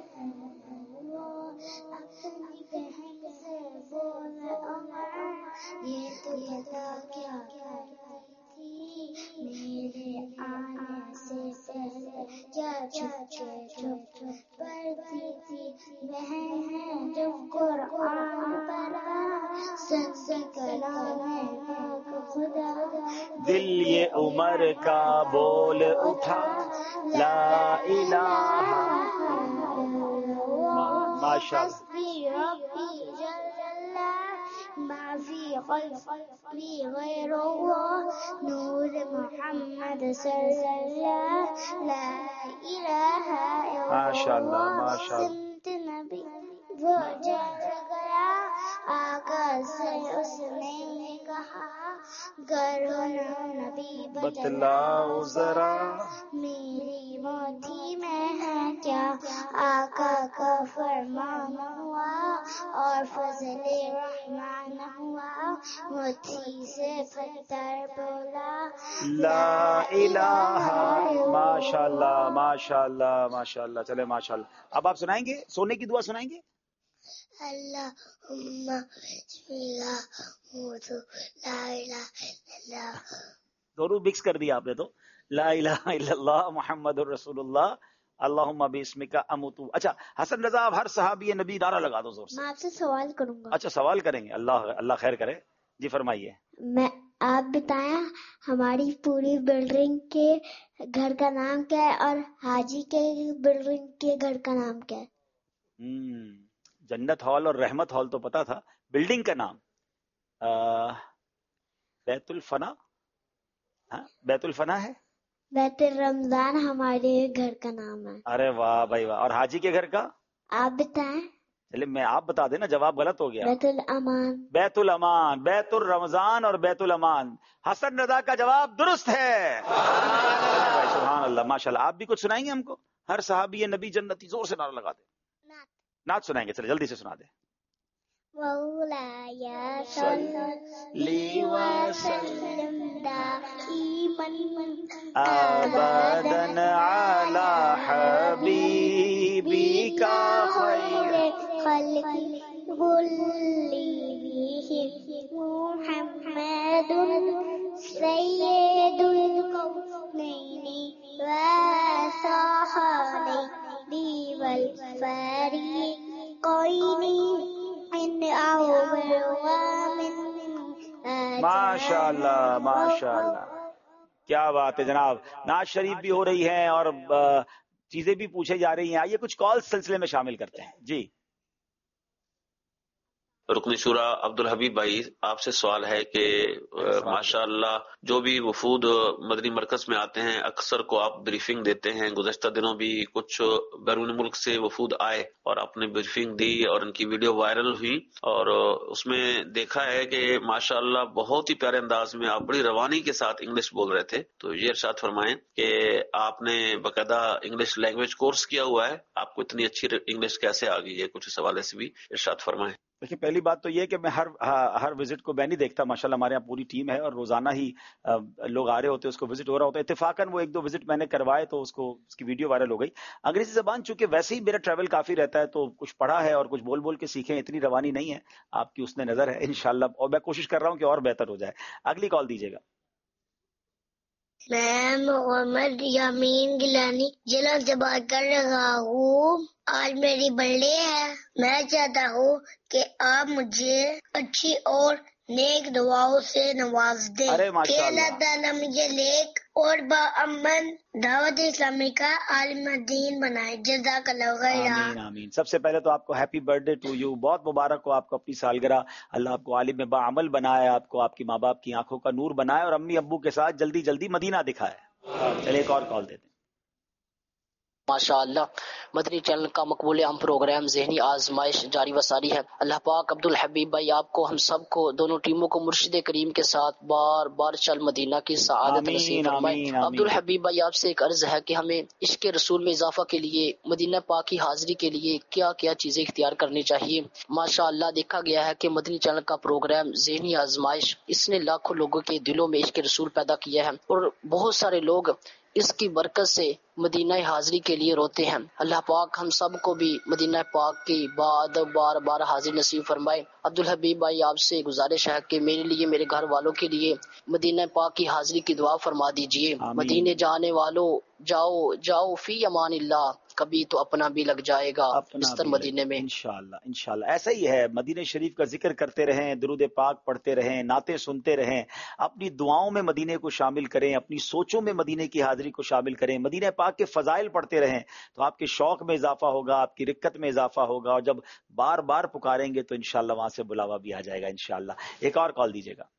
یہ تو بتا کیا تھی میرے آنے سے پہلے کیا چھپ چھپ پڑھتی تھی بہن ہے جب قرآن پڑھا سن کلام پاک خدا. دل یہ عمر کا بول اٹھا لا الہ. ماشاءاللہ. ما فی قلبی غیر اللہ نور محمد صلی اللہ لا الہ الا اللہ. ماشاءاللہ ماشاءاللہ. سمت نبی وہ جب گیا آقا سے اس نے کہا گر نبی بتلاؤ ذرا میری موتی میں ہے کیا. آقا کا فرمان ہوا اور فضل رحمان ہوا، موتی سے پتھر بولا لا الہ. ماشاءاللہ ماشاءاللہ ماشاءاللہ. چلے ماشاءاللہ. اب آپ سنائیں گے سونے کی دعا سنائیں گے. اللہم بسم اللہ موت لا الہ الا اللہ. دونوں مکس کر دیا آپ نے تو. لا الہ الا اللہ محمد الرسول اللہ اللہم باسمک اموت. اچھا حسن رضا آپ ہر صحابی نبی نعرہ لگا دو زور سے. میں آپ سے سوال کروں گا. اچھا سوال کریں گے. اللہ اللہ خیر کرے. جی فرمائیے. میں آپ بتائیں ہماری پوری بلڈنگ کے گھر کا نام کیا ہے اور حاجی کے بلڈنگ کے گھر کا نام کیا ہے؟ ہم جنت ہال اور رحمت ہال تو پتا تھا، بلڈنگ کا نام بیت الفنا. ہاں بیت الفنا ہے. بیت الرمضان ہمارے گھر کا نام ہے. ارے واہ بھائی واہ. اور حاجی کے گھر کا آپ بتائیں. چلے میں آپ بتا دینا، جواب غلط ہو گیا. بیت الامان. بیت الامان. بیت الرمضان اور بیت الامان. حسن رضا کا جواب درست ہے. سبحان اللہ ماشاءاللہ. آپ بھی کچھ سنائیں گے ہم کو؟ ہر صحابی نبی جنتی زور سے نعرہ لگا دیں. نعت سنائیں گے. چلے جلدی سے سنا دیں. مولاي صل وسلم دائما أبدا على حبيبك خير خلق كلهم محمد سيد الكونين وثقلين والفريقين إن أول ومن ماشاء اللہ ماشاء اللہ، کیا بات ہے جناب. نعت شریف بھی ہو رہی ہے اور چیزیں بھی پوچھے جا رہی ہیں. آئیے کچھ کال سلسلے میں شامل کرتے ہیں. جی رکن شورا عبد الحبیب بھائی، آپ سے سوال ہے کہ ماشاء اللہ جو بھی وفود مدنی مرکز میں آتے ہیں اکثر کو آپ بریفنگ دیتے ہیں. گزشتہ دنوں بھی کچھ بیرون ملک سے وفود آئے اور آپ نے بریفنگ دی اور ان کی ویڈیو وائرل ہوئی، اور اس میں دیکھا ہے کہ ماشاء اللہ بہت ہی پیارے انداز میں آپ بڑی روانی کے ساتھ انگلش بول رہے تھے. تو یہ ارشاد فرمائیں کہ آپ نے باقاعدہ انگلش لینگویج کورس کیا ہوا ہے، آپ کو اتنی اچھی انگلش کیسے آ گئی ہے؟ کچھ اس حوالے سے بھی ارشاد فرمائیں. دیکھیے، پہلی بات تو یہ کہ میں ہر ہر وزٹ کو میں نہیں دیکھتا. ماشاءاللہ ہمارے یہاں پوری ٹیم ہے اور روزانہ ہی لوگ آ رہے ہوتے ہیں، اس کو وزٹ ہو رہا ہوتا ہے. اتفاقاً وہ ایک دو وزٹ میں نے کروائے تو اس کو اس کی ویڈیو وائرل ہو گئی. انگریزی زبان چونکہ ویسے ہی میرا ٹریول کافی رہتا ہے تو کچھ پڑھا ہے اور کچھ بول بول کے سیکھیں. اتنی روانی نہیں ہے آپ کی، اس نے نظر ہے انشاءاللہ، اور میں کوشش کر رہا ہوں کہ اور بہتر ہو جائے. اگلی کال دیجیے گا. میں محمد یامین گیلانی ضلع سے بات کر رہا ہوں. آج میری برتھ ڈے ہے. میں چاہتا ہوں کہ آپ مجھے اچھی اور نیک دعاؤں سے نواز دیں کہ اللہ تعالیٰ مجھے نیک اور باامن دعوت اسلامی کا عالم دین بنائے. جزاک اللہ خیر. آمین آمین. سب سے پہلے تو آپ کو happy birthday to you, بہت مبارک ہو آپ کو اپنی سالگرہ. اللہ آپ کو عالم باعمل بنائے، آپ کو آپ کی ماں باپ کی آنکھوں کا نور بنائے اور امی ابو کے ساتھ جلدی جلدی مدینہ دکھائے. چلیے ایک اور کال دیتے ہیں. ماشاء اللہ مدنی چینل کا مقبول عام پروگرام ذہنی آزمائش جاری و ساری ہے. اللہ پاک عبد الحبیب بھائی آپ کو، ہم سب کو، دونوں ٹیموں کو مرشد کریم کے ساتھ بار بار چل مدینہ کی سعادت نصیب فرمائے. عبد الحبیب بھائی آپ سے ایک عرض ہے کہ ہمیں عشق رسول میں اضافہ کے لیے، مدینہ پاک کی حاضری کے لیے کیا کیا چیزیں اختیار کرنی چاہیے؟ ماشاء اللہ دیکھا گیا ہے کہ مدنی چینل کا پروگرام ذہنی آزمائش اس نے لاکھوں لوگوں کے دلوں میں عشق رسول پیدا کیا ہے اور بہت سارے لوگ اس کی برکت سے مدینہ حاضری کے لیے روتے ہیں. اللہ پاک ہم سب کو بھی مدینہ پاک کی بعد بار بار حاضر نصیب فرمائے. عبد الحبیب بھائی آپ سے گزارش ہے کہ میرے لیے، میرے گھر والوں کے لیے مدینہ پاک کی حاضری کی دعا فرما دیجئے. مدینے جانے والوں جاؤ جاؤ فی امان اللہ، کبھی تو اپنا بھی لگ جائے گا بستر مدینے میں. انشاءاللہ انشاءاللہ ایسا ہی ہے. مدینہ شریف کا ذکر کرتے رہیں، درود پاک پڑھتے رہیں، نعتیں سنتے رہیں، اپنی دعاؤں میں مدینے کو شامل کریں، اپنی سوچوں میں مدینے کی حاضری کو شامل کریں، مدینہ پاک کے فضائل پڑھتے رہیں تو آپ کے شوق میں اضافہ ہوگا، آپ کی رکت میں اضافہ ہوگا، اور جب بار بار پکاریں گے تو انشاءاللہ وہاں سے بلاوا بھی آ جائے گا انشاءاللہ. ایک اور کال دیجیے گا.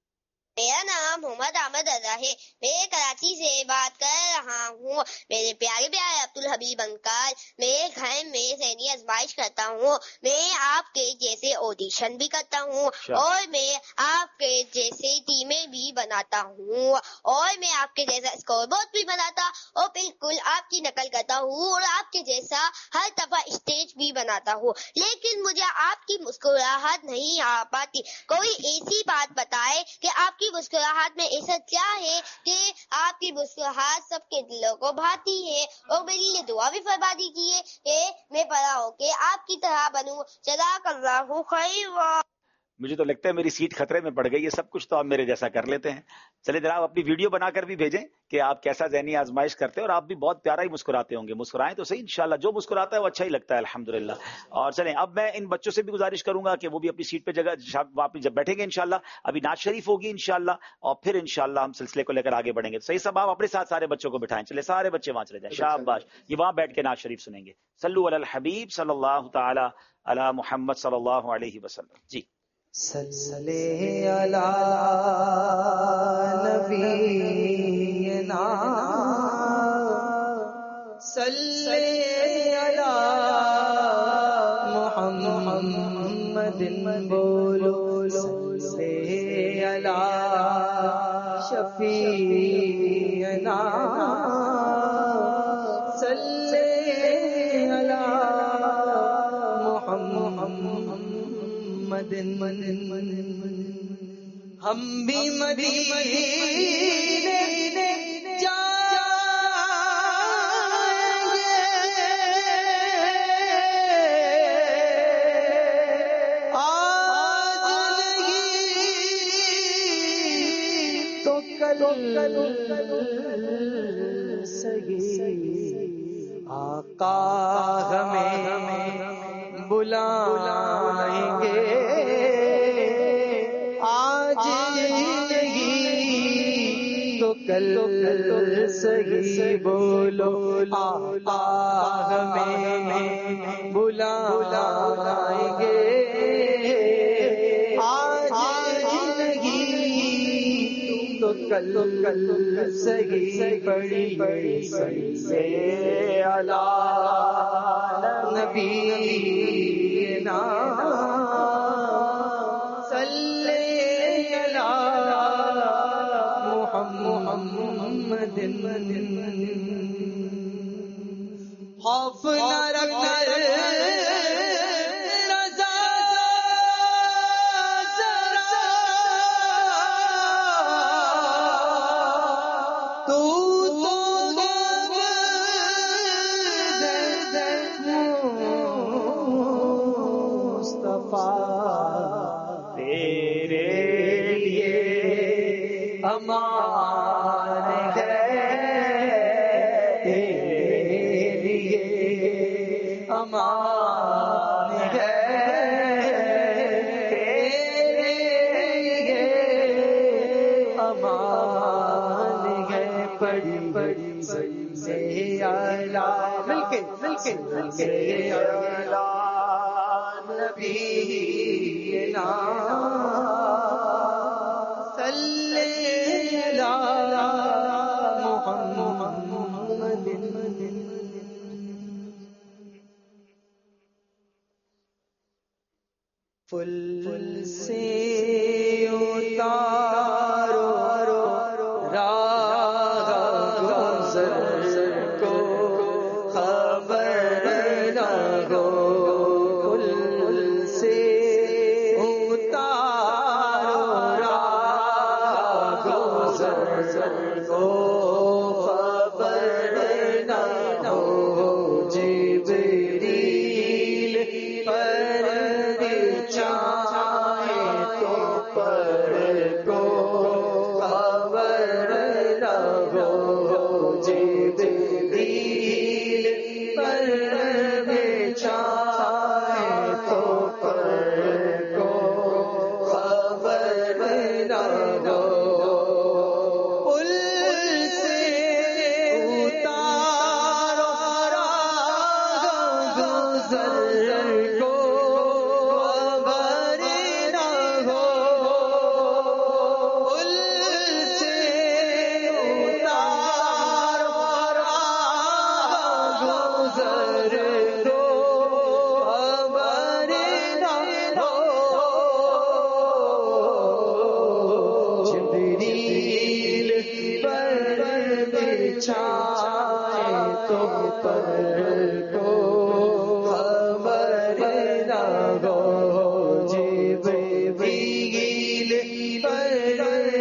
میرا نام محمد احمد رضا ہے. میں کراچی سے بات کر رہا ہوں. میرے پیارے پیارے عبد الحبیب انکل، میں گھر میں ذہنی آزمائش کرتا ہوں. میں آپ کے جیسے آڈیشن بھی کرتا ہوں اور میں آپ کے جیسے ٹیمیں بھی بناتا ہوں اور میں آپ کے جیسا اسکور بورڈ بھی بناتا اور بالکل آپ کی نقل کرتا ہوں اور آپ کے جیسا ہر دفعہ اسٹیج بھی بناتا ہوں. لیکن مجھے آپ کی مسکراہٹ نہیں آ پاتی. کوئی ایسی بات بتائے کہ آپ کی مسکراہٹ میں ایسا کیا ہے کہ آپ کی مسکراہٹ سب کے دلوں کو بھاتی ہے. اور میری یہ دعا بھی فرما دیجیے کہ میں بڑا ہو کے آپ کی طرح بنوں. جزاک اللہ خیر. مجھے تو لگتا ہے میری سیٹ خطرے میں پڑ گئی ہے. سب کچھ تو آپ میرے جیسا کر لیتے ہیں. چلے جناب اپنی ویڈیو بنا کر بھی بھیجیں کہ آپ کیسا ذہنی آزمائش کرتے ہیں، اور آپ بھی بہت پیارا ہی مسکراتے ہوں گے. مسکرائیں تو صحیح انشاءاللہ، جو مسکراتا ہے وہ اچھا ہی لگتا ہے الحمدللہ. اور چلیں اب میں ان بچوں سے بھی گزارش کروں گا کہ وہ بھی اپنی سیٹ پہ جگہ واپس جب بیٹھیں گے انشاءاللہ. ابھی نعت شریف ہوگی انشاءاللہ اور پھر انشاءاللہ ہم سلسلے کو لے کر آگے بڑھیں گے. صحیح صاحب آپ اپنے ساتھ سارے بچوں کو بٹھائیں. چلے سارے بچے وہاں چلے جائیں. شاباش، یہ وہاں بیٹھ کے نعت شریف سنیں گے. صلو علی الحبیب صلی اللہ تعالی علی محمد صلی اللہ علیہ وسلم. جی صلی علی نبینا صلی علی محمد بولو صلی علی شفیعنا صلی علی محمد محمد ہم بھی مدینے آقا ہمیں بلائیں گے آج نہیں تو کل صحیح بولو آقا ہمیں بلائیں گے آج نہیں تو کل صحیح بڑی بڑی صحیح علی نبینا صلی علی محمد خوف نہ رکھنا امان ہے تیرے لیے امان ہے تیرے لیے امان ہے بڑی بڑی سے اعلی مل کے مل کے مل کے اعلی نبی پل سے اتارو راہ گزر کو خبر نہ ہو پل سے اتارو راہ گزر کو خبر نہ ہو جبریل پر چاہے تو پر کو خبر رہو جبریل پر چاہے تو پر کو خبر رہو پل سے اتارو راہ گزر کو چاہے تو پر کو خبر نہ ہو جبریل پر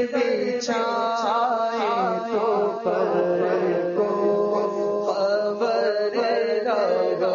چاہے تو پر کو خبر نہ ہو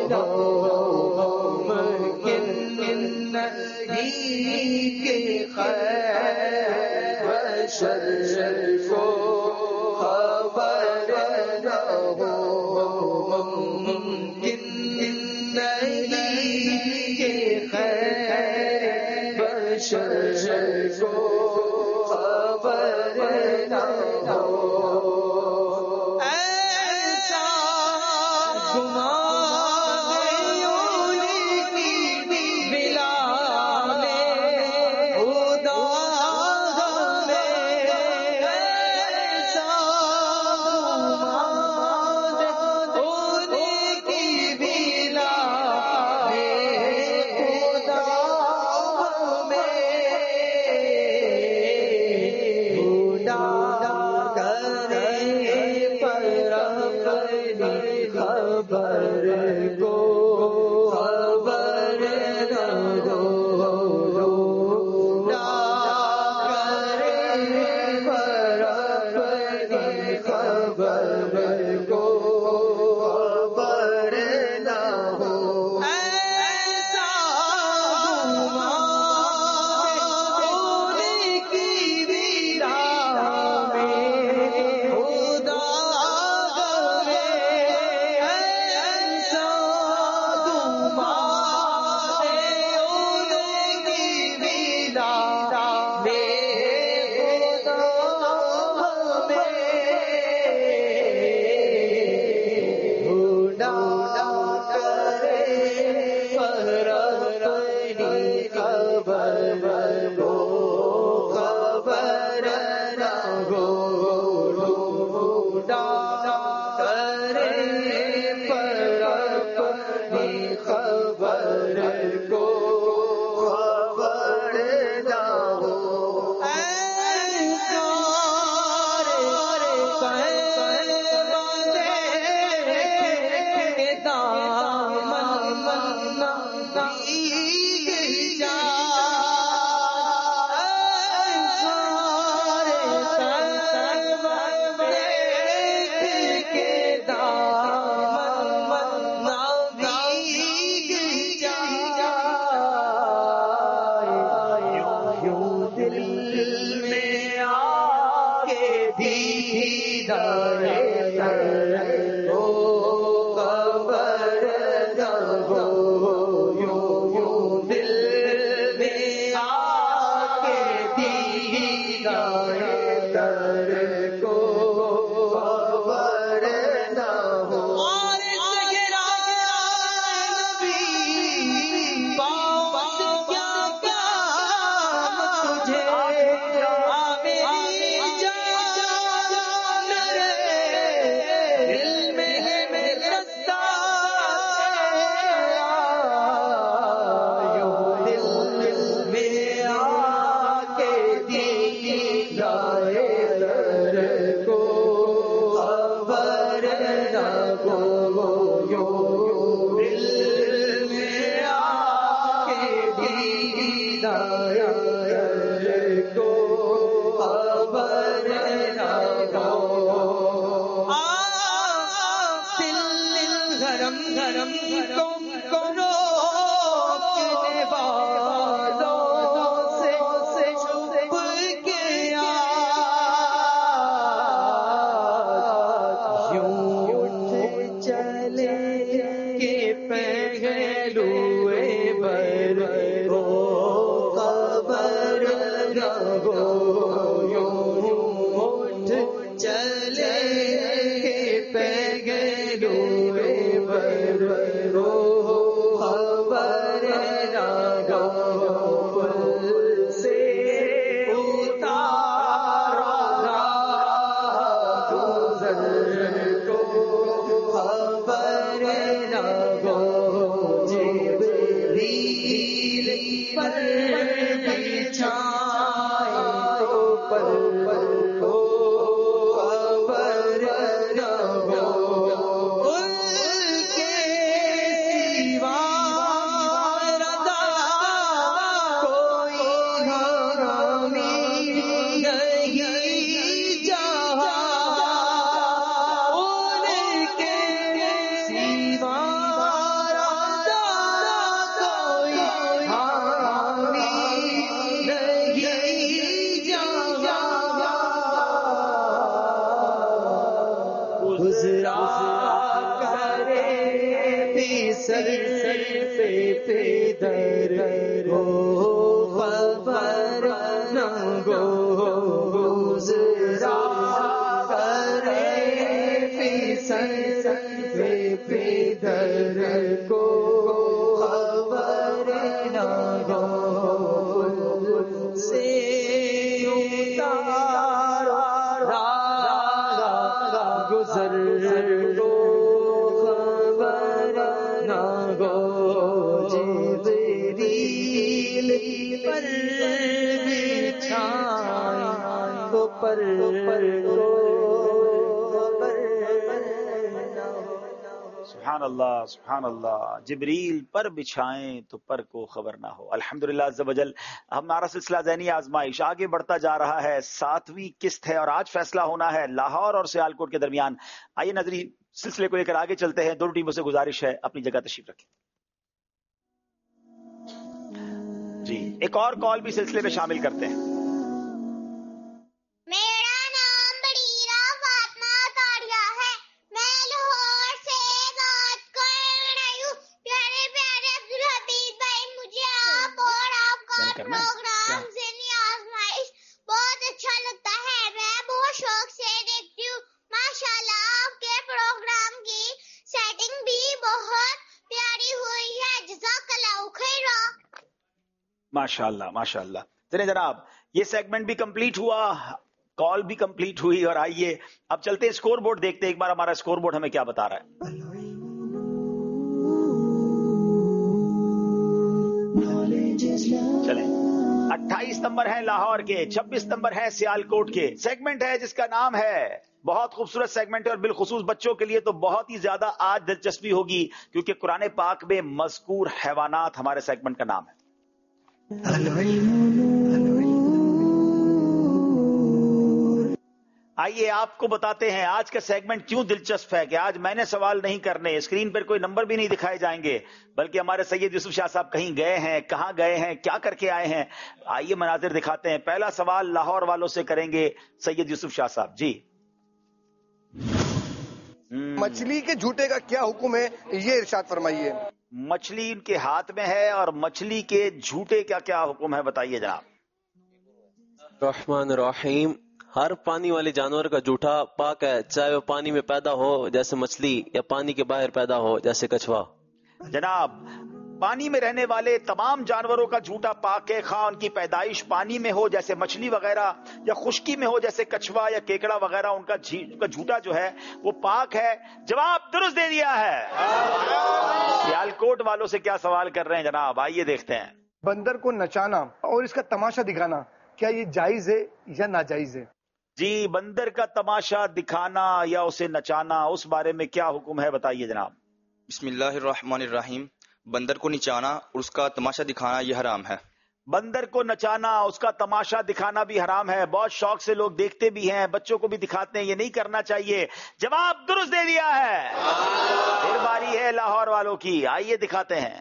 ممکن نہیں کہ خیر بشر کو خبر نہ ہو ممکن نہیں کہ خیر بشر کو خبر نہ ہو ایسا گمان بلا میں خدا ہمیں ایسا گمان ہونے کی بلا میں خدا ہمیں خدا کرے پر اپنی خبر کو خبر نہ ہو خدا کرے پر اپنی خبر کو خبر نہ ہو ایسا گمان ہونے کی بلا میں خدا ہمیں ایسا گمان ہونے کی بلا میں خدا ہمیں خدا کرے پر اپنی خبر کو خبر نہ ہو خدا کرے پر اپنی خبر کو خبر نہ ہو ایسا سر پہ پیدر ہو خبر نہ گزرا کرے فی سر پہ پیدر کو خبر نہ ہو سے اتارا گزر کو خبر نہ ہو جبریل پر بچھائے تو پر پر سبحان اللہ سبحان اللہ، جبریل پر بچھائیں تو پر کو خبر نہ ہو۔ الحمدللہ عز وجل ہمارا سلسلہ ذہنی آزمائش آگے بڑھتا جا رہا ہے، ساتویں قسط ہے اور آج فیصلہ ہونا ہے لاہور اور سیالکوٹ کے درمیان۔ آئیے ناظرین سلسلے کو لے کر آگے چلتے ہیں، دونوں ٹیموں سے گزارش ہے اپنی جگہ تشریف رکھیں۔ جی ایک اور کال بھی سلسلے میں شامل کرتے ہیں۔ میرا نام بڑیرہ فاطمہ تاریہ ہے، میں لاہور سے بات کر رہی ہوں۔ پیارے پیارے عبدالحبیب بھائی، مجھے آپ اور آپ کا پروگرام ذہنی آزمائش بہت اچھا لگتا ہے، میں بہت شوق سے دیکھتی ہوں۔ ماشاءاللہ آپ کے پروگرام کی سیٹنگ بھی بہت پیاری ہوئی ہے، جزاک اللہ خیر۔ ماشاءاللہ ماشاءاللہ۔ چلیں جناب یہ سیگمنٹ بھی کمپلیٹ ہوا، کال بھی کمپلیٹ ہوئی، اور آئیے اب چلتے اسکور بورڈ دیکھتے ہیں، ایک بار ہمارا اسکور بورڈ ہمیں کیا بتا رہا ہے۔ چلیں اٹھائیس نمبر ہے لاہور کے، چھبیس نمبر ہے سیالکوٹ کے۔ سیگمنٹ ہے جس کا نام ہے، بہت خوبصورت سیگمنٹ ہے اور بالخصوص بچوں کے لیے تو بہت ہی زیادہ آج دلچسپی ہوگی، کیونکہ قرآن پاک میں مذکور حیوانات ہمارے سیگمنٹ کا نام ہے۔ آئیے آپ کو بتاتے ہیں آج کا سیگمنٹ کیوں دلچسپ ہے، کہ آج میں نے سوال نہیں کرنے، اسکرین پر کوئی نمبر بھی نہیں دکھائے جائیں گے، بلکہ ہمارے سید یوسف شاہ صاحب کہیں گئے ہیں، کہاں گئے ہیں، کیا کر کے آئے ہیں، آئیے مناظر دکھاتے ہیں۔ پہلا سوال لاہور والوں سے کریں گے سید یوسف شاہ صاحب جی۔ مچھلی کے جھوٹے کا کیا حکم ہے، یہ ارشاد فرمائیے۔ مچھلی ان کے ہاتھ میں ہے اور مچھلی کے جھوٹے کا کیا حکم ہے، بتائیے جناب۔ رحمان الرحیم، ہر پانی والے جانور کا جھوٹا پاک ہے، چاہے وہ پانی میں پیدا ہو جیسے مچھلی یا پانی کے باہر پیدا ہو جیسے کچھوا۔ جناب پانی میں رہنے والے تمام جانوروں کا جھوٹا پاک ہے، خواہ ان کی پیدائش پانی میں ہو جیسے مچھلی وغیرہ، یا خشکی میں ہو جیسے کچھوا یا کیکڑا وغیرہ، ان کا جھوٹا جو ہے وہ پاک ہے۔ جواب درست دے دیا ہے۔ سیالکوٹ والوں سے کیا سوال کر رہے ہیں جناب، آئیے دیکھتے ہیں۔ بندر کو نچانا اور اس کا تماشا دکھانا کیا یہ جائز ہے یا ناجائز ہے؟ جی بندر کا تماشا دکھانا یا اسے نچانا، اس بارے میں کیا حکم ہے، بتائیے جناب۔ بسم اللہ الرحمن الرحیم، بندر کو نچانا اور اس کا تماشا دکھانا یہ حرام ہے۔ بندر کو نچانا اس کا تماشا دکھانا بھی حرام ہے، بہت شوق سے لوگ دیکھتے بھی ہیں، بچوں کو بھی دکھاتے ہیں، یہ نہیں کرنا چاہیے۔ جواب درست دے دیا ہے۔ پھر باری ہے لاہور والوں کی، آئیے دکھاتے ہیں۔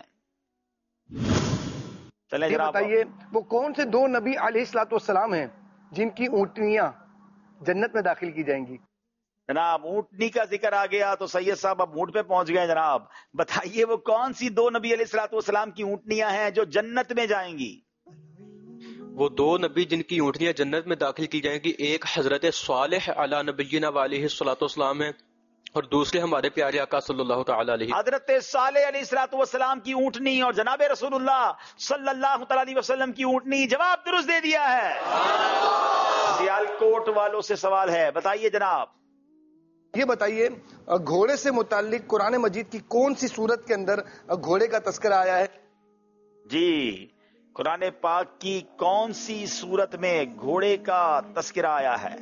چلیں یہ جناب بتائیے وہ کون سے دو نبی علیہ الصلوۃ والسلام ہیں جن کی اونٹنیاں جنت میں داخل کی جائیں گی؟ جناب اونٹنی کا ذکر آ گیا تو سید صاحب اب اونٹ پہ پہنچ گئے جناب، بتائیے وہ کون سی دو نبی علیہ الصلوۃ والسلام کی اونٹنیاں ہیں جو جنت میں جائیں گی؟ وہ دو نبی جن کی اونٹنیاں جنت میں داخل کی جائیں گی، ایک حضرت صالح علی نبینا علیہ الصلوۃ والسلام ہے اور دوسرے ہمارے پیارے آقا صلی اللہ تعالی علیہ حضرت صالح علیہ الصلوۃ والسلام کی اونٹنی اور جناب رسول اللہ صلی اللہ تعالی علیہ وسلم کی اونٹنی، جواب درست دے دیا ہے۔ سیالکوٹ والوں سے سوال ہے، بتائیے جناب۔ یہ بتائیے گھوڑے سے متعلق قرآن مجید کی کون سی سورت کے اندر گھوڑے کا تذکرہ آیا ہے؟ جی قرآن پاک کی کون سی سورت میں گھوڑے کا تذکرہ آیا ہے؟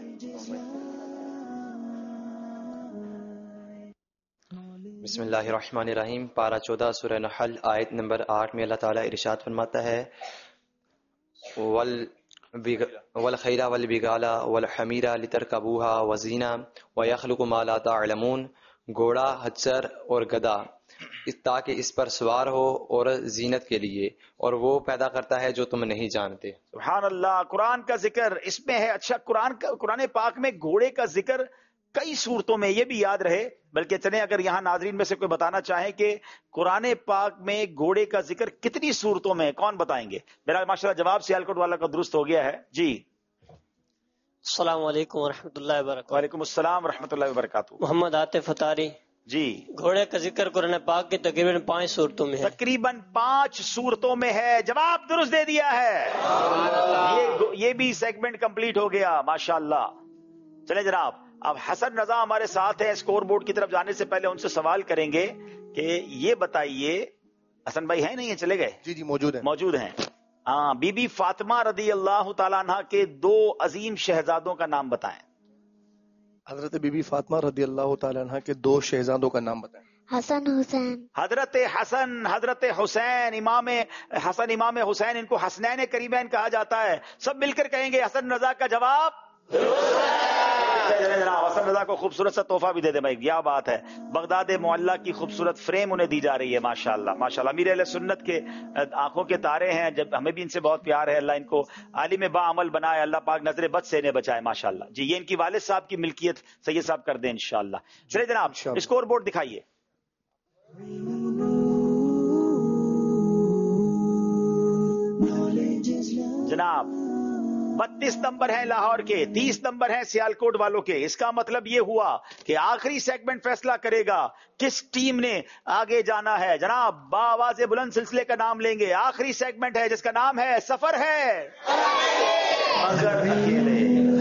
بسم اللہ الرحمن الرحیم، پارہ چودہ سورہ نحل آیت نمبر آٹھ میں اللہ تعالیٰ ارشاد فرماتا ہے والخیل والبغال والحمیر لترکبوها وزینہ ویخلق ما لا تعلمون، گھوڑا، خچر اور گدھا تاکہ اس پر سوار ہو اور زینت کے لیے، اور وہ پیدا کرتا ہے جو تم نہیں جانتے۔ سبحان اللہ، قرآن کا ذکر اس میں ہے۔ اچھا قرآن کا قرآن پاک میں گھوڑے کا ذکر کئی صورتوں میں، یہ بھی یاد رہے. بلکہ چلیں اگر یہاں ناظرین میں سے کوئی بتانا چاہیں کہ قرآن پاک میں گھوڑے کا ذکر کتنی صورتوں میں، کون بتائیں گے؟ میرا ماشاءاللہ جواب سیالکوٹ والا کا درست ہو گیا ہے. جی السلام علیکم ورحمۃ اللہ وبرکاتہ. وعلیکم السلام ورحمۃ اللہ وبرکاتہ. محمد عاطف فتاری. جی گھوڑے کا ذکر قرآن پاک کی تقریباً پانچ صورتوں میں ہے. تقریباً پانچ صورتوں میں ہے. جواب درست دے دیا ہے. یہ یہ بھی سیگمنٹ کمپلیٹ ہو گیا ماشاءاللہ. چلے جناب، اب حسن رضا ہمارے ساتھ ہیں. اسکور بورڈ کی طرف جانے سے پہلے ان سے سوال کریں گے کہ یہ بتائیے، حسن بھائی ہیں نہیں ہیں؟ چلے گئے؟ جی جی موجود ہیں. موجود ہیں. ہاں، بی بی فاطمہ رضی اللہ تعالیٰ عنہ کے دو عظیم شہزادوں کا نام بتائیں. حضرت بی بی فاطمہ رضی اللہ تعالیٰ عنہ کے دو شہزادوں کا نام بتائیں. حسن حسین. حضرت حسن، حضرت حسین، امام حسن امام حسین، ان کو حسنین کریمین کہا جاتا ہے. سب مل کر کہیں گے حسن رضا کا جواب جناب. حسن رضا کو خوبصورت سا تحفہ بھی دے دے بھائی. کیا بات ہے. بغداد معلّہ کی خوبصورت فریم انہیں دی جا رہی ہے ماشاءاللہ ماشاءاللہ. امیر اہل سنت کے آنکھوں کے تارے ہیں. جب ہمیں بھی ان سے بہت پیار ہے. اللہ ان کو عالم با عمل بنائے. اللہ پاک نظر بد سے انہیں بچائے ماشاءاللہ. جی یہ ان کی والد صاحب کی ملکیت سید صاحب کر دیں انشاءاللہ. چلے جناب اسکور بورڈ دکھائیے. جناب بتیس نمبر ہیں لاہور کے، تیس نمبر ہیں سیالکوٹ والوں کے. اس کا مطلب یہ ہوا کہ آخری سیگمنٹ فیصلہ کرے گا کس ٹیم نے آگے جانا ہے. جناب باواز بلند سلسلے کا نام لیں گے. آخری سیگمنٹ ہے جس کا نام ہے سفر ہے مگر اکیلے.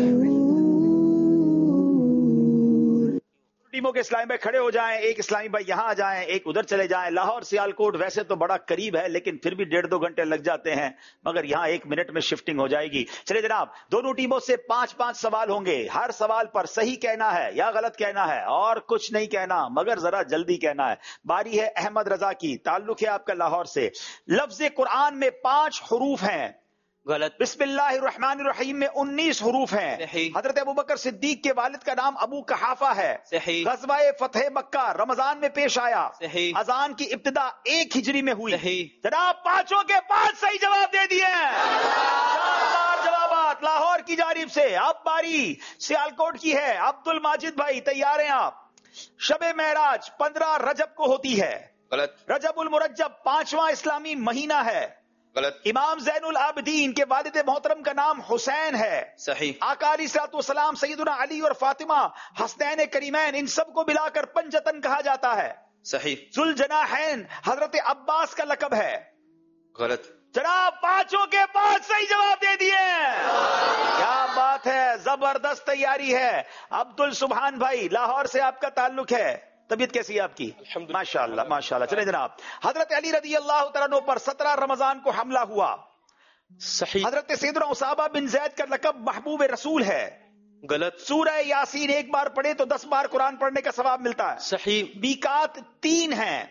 ٹیموں کے اسلامی بھائی کھڑے ہو جائیں. ایک اسلامی بھائی یہاں آ جائیں، ایک ادھر چلے جائیں. لاہور سیالکوٹ ویسے تو بڑا قریب ہے لیکن پھر بھی ڈیڑھ دو گھنٹے لگ جاتے ہیں، مگر یہاں ایک منٹ میں شفٹنگ ہو جائے گی. چلے جناب، دونوں ٹیموں سے پانچ پانچ سوال ہوں گے. ہر سوال پر صحیح کہنا ہے یا غلط کہنا ہے اور کچھ نہیں کہنا، مگر ذرا جلدی کہنا ہے. باری ہے احمد رضا کی. تعلق ہے آپ کا لاہور سے. لفظ قرآن میں پانچ حروف ہیں. غلط. بسم اللہ الرحمن الرحیم میں انیس حروف ہیں. صحیح. حضرت ابوبکر صدیق کے والد کا نام ابو قحافہ ہے. صحیح. غزوہ فتح مکہ رمضان میں پیش آیا. صحیح. اذان کی ابتدا ایک ہجری میں ہوئی. صحیح. جناب پانچوں کے پانچ صحیح جواب دے دیے شاندار جوابات لاہور کی جانب سے. اب باری سیالکوٹ کی ہے. عبد الماجد بھائی تیار ہیں آپ؟ شب معراج پندرہ رجب کو ہوتی ہے. غلط. رجب المرجب پانچواں اسلامی مہینہ ہے. غلط. امام زین العابدین کے والد محترم کا نام حسین ہے. صحیح. آقا علیہ الصلوۃ والسلام، سیدنا علی اور فاطمہ حسنین کریمین، ان سب کو ملا کر پنجتن کہا جاتا ہے. صحیح. ذوالجناحین حضرت عباس کا لقب ہے. غلط. جناب پانچوں کے پانچ صحیح جواب دے دیے. کیا بات ہے، زبردست تیاری ہے. عبد السبحان بھائی لاہور سے آپ کا تعلق ہے. طبیعت کیسی ہے آپ کی؟ ماشاء اللہ ماشاء اللہ. چلے جناب، حضرت علی رضی اللہ تعالیٰ عنہ پر سترہ رمضان کو حملہ ہوا. صحیح. حضرت سیدنا اسامہ بن زید کا لقب محبوب رسول ہے. غلط. سورہ یاسین ایک بار پڑھے تو دس بار قرآن پڑھنے کا ثواب ملتا ہے. صحیح. بیکات تین ہیں.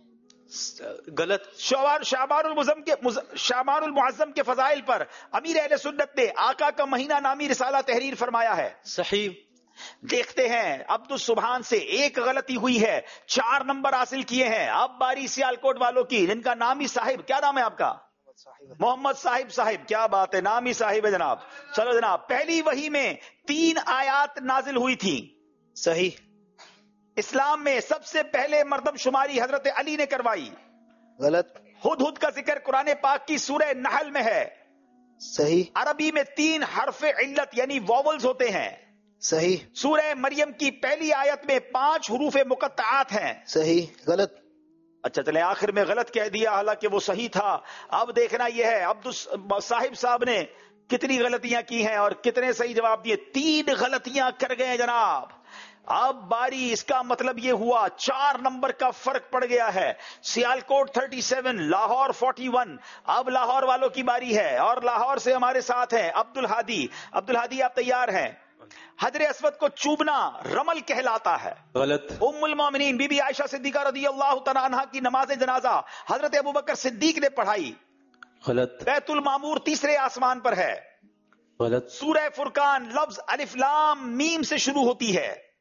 غلط. شعبان شعبان المعظم کے شعبان المعظم کے فضائل پر امیر اہل سنت نے آقا کا مہینہ نامی رسالہ تحریر فرمایا ہے. صحیح. دیکھتے ہیں عبد السبحان سے ایک غلطی ہوئی ہے، چار نمبر حاصل کیے ہیں. اب باری سیالکوٹ والوں کی، جن کا نام ہی صاحب، کیا نام ہے آپ کا؟ محمد صاحب. صاحب کیا بات ہے، نام ہی صاحب ہے جناب. چلو جناب، پہلی وحی میں تین آیات نازل ہوئی تھی. صحیح. اسلام میں سب سے پہلے مردم شماری حضرت علی نے کروائی. غلط. ہد ہد کا ذکر قرآن پاک کی سورہ نحل میں ہے. صحیح. عربی میں تین حرف علت یعنی واولز ہوتے ہیں. صحیح. سورہ مریم کی پہلی آیت میں پانچ حروف مقطعات ہیں. صحیح. غلط. اچھا چلے آخر میں غلط کہہ دیا حالانکہ وہ صحیح تھا. اب دیکھنا یہ ہے عبد صاحب صاحب نے کتنی غلطیاں کی ہیں اور کتنے صحیح جواب دیے. تین غلطیاں کر گئے جناب. اب باری، اس کا مطلب یہ ہوا چار نمبر کا فرق پڑ گیا ہے. Sialkot thirty seven, Lahore forty one. اب لاہور والوں کی باری ہے اور لاہور سے ہمارے ساتھ ہیں عبد الہادی. عبد الہادی آپ تیار ہیں؟ حجر اسود کو چوبنا رمل کہلاتا ہے. غلط. ام المومنین بی بی عائشہ صدیقہ رضی اللہ تعالیٰ عنہا کی نماز جنازہ حضرت ابوبکر صدیق نے پڑھائی. غلط. بیت المامور تیسرے آسمان پر ہے. غلط. سورہ فرقان لفظ الف لام میم سے شروع ہوتی ہے.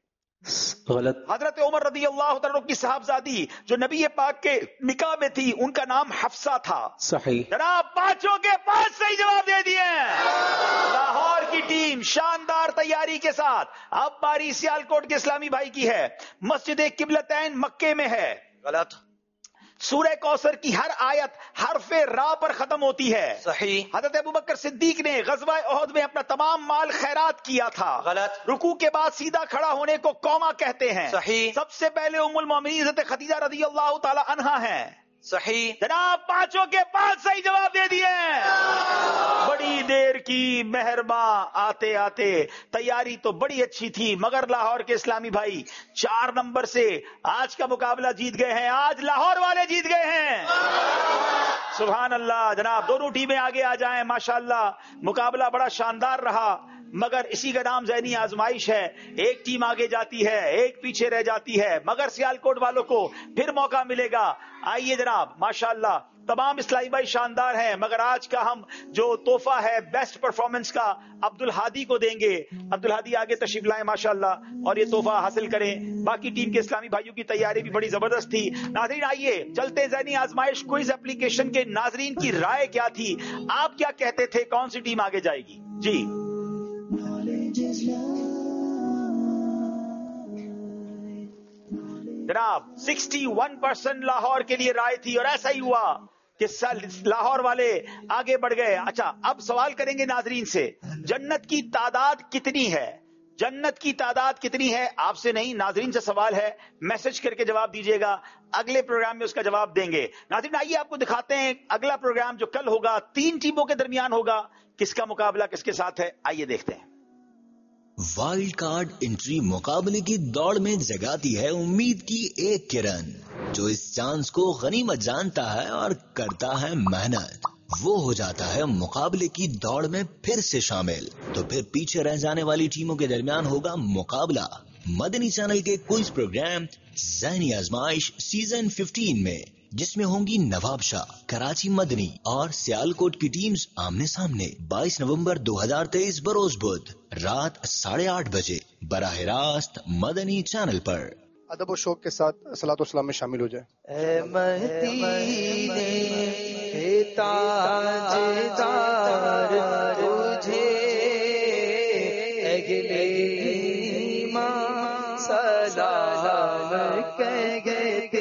غلط. حضرت عمر رضی اللہ تعالیٰ کی صاحبزادی جو نبی پاک کے نکاح میں تھی ان کا نام حفصہ تھا. صحیح. جناب پانچوں کے پانچ صحیح جواب دے دیے. لاہور کی ٹیم شاندار تیاری کے ساتھ. اب باری سیالکوٹ کے اسلامی بھائی کی ہے. مسجد قبلتین مکے میں ہے. غلط. سورہ کوثر کی ہر آیت حرف را پر ختم ہوتی ہے. صحیح. حضرت ابوبکر صدیق نے غزوہ احد میں اپنا تمام مال خیرات کیا تھا. غلط. رکوع کے بعد سیدھا کھڑا ہونے کو قوما کہتے ہیں. صحیح. سب سے پہلے ام المومنین حضرت خدیجہ رضی اللہ تعالی عنہا ہیں. صحیح. جناب پانچوں کے پانچ صحیح جواب دے دیے. بڑی دیر کی مہرباں. آتے آتے تیاری تو بڑی اچھی تھی مگر لاہور کے اسلامی بھائی چار نمبر سے آج کا مقابلہ جیت گئے ہیں. آج لاہور والے جیت گئے ہیں. سبحان اللہ. جناب دونوں ٹیمیں آگے آ جائیں. ماشاءاللہ مقابلہ بڑا شاندار رہا مگر اسی کا نام ذہنی آزمائش ہے. ایک ٹیم آگے جاتی ہے ایک پیچھے رہ جاتی ہے مگر سیالکوٹ والوں کو پھر موقع ملے گا. آئیے جناب ماشاءاللہ تمام اسلامی بھائی شاندار ہیں مگر آج کا ہم جو تحفہ ہے بیسٹ پرفارمنس کا عبد الحادی کو دیں گے. عبد الحادی آگے تشریف لائیں ماشاءاللہ اور یہ تحفہ حاصل کریں. باقی ٹیم کے اسلامی بھائیوں کی تیاری بھی بڑی زبردست تھی. ناظرین آئیے چلتے ذہنی آزمائش کوئز اپلیکیشن کے ناظرین کی رائے کیا تھی. آپ کیا کہتے تھے کون سی ٹیم آگے جائے گی؟ جی جناب سکسٹی ون پرسینٹ لاہور کے لیے رائے تھی اور ایسا ہی ہوا کہ لاہور والے آگے بڑھ گئے. اچھا اب سوال کریں گے ناظرین سے جنت کی تعداد کتنی ہے؟ جنت کی تعداد کتنی ہے؟ آپ سے نہیں ناظرین سے سوال ہے. میسج کر کے جواب دیجیے گا. اگلے پروگرام میں اس کا جواب دیں گے. ناظرین آئیے آپ کو دکھاتے ہیں اگلا پروگرام جو کل ہوگا تین ٹیموں کے درمیان ہوگا. کس کا مقابلہ کس کے ساتھ ہے آئیے دیکھتے ہیں. وائلڈ کارڈ انٹری مقابلے کی دوڑ میں جگاتی ہے امید کی ایک کرن. جو اس چانس کو غنیمت جانتا ہے اور کرتا ہے محنت وہ ہو جاتا ہے مقابلے کی دوڑ میں پھر سے شامل. تو پھر پیچھے رہ جانے والی ٹیموں کے درمیان ہوگا مقابلہ مدنی چینل کے کوئز پروگرام ذہنی آزمائش سیزن ففٹین میں جس میں ہوں گی نواب شاہ کراچی مدنی اور سیالکوٹ کی ٹیمز آمنے سامنے. بائیس نومبر دو ہزار تیئیس بروز بدھ رات ساڑھے آٹھ بجے براہ راست مدنی چینل پر. ادب و شوق کے ساتھ صلاۃ و سلام میں شامل ہو جائے. اے مدینے تاجدار تجھے اگلے ایمان سلام کہتے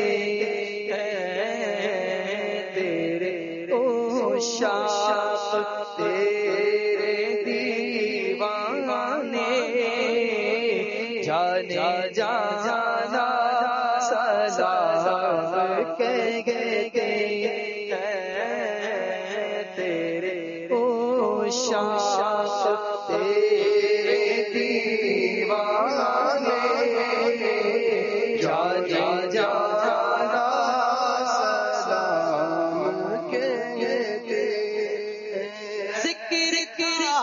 تیرے عشاق تیرے دیوانے جانے جانا سلام کہتے تیرے عشاق تیرے دیوانے جانے جانا سلام کہتے ذکر کرا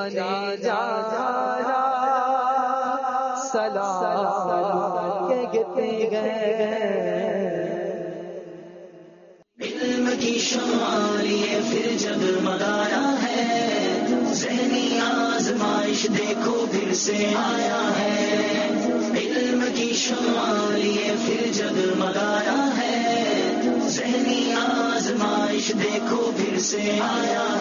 جانے جانا سلام کہتے گئے علم کی شمع لیے پھر جگمگایا ہے ذہنی آزمائش دیکھو پھر سے آیا ہے علم کی شمع لیے پھر جگمگایا ہے ذہنی آزمائش دیکھو پھر سے آیا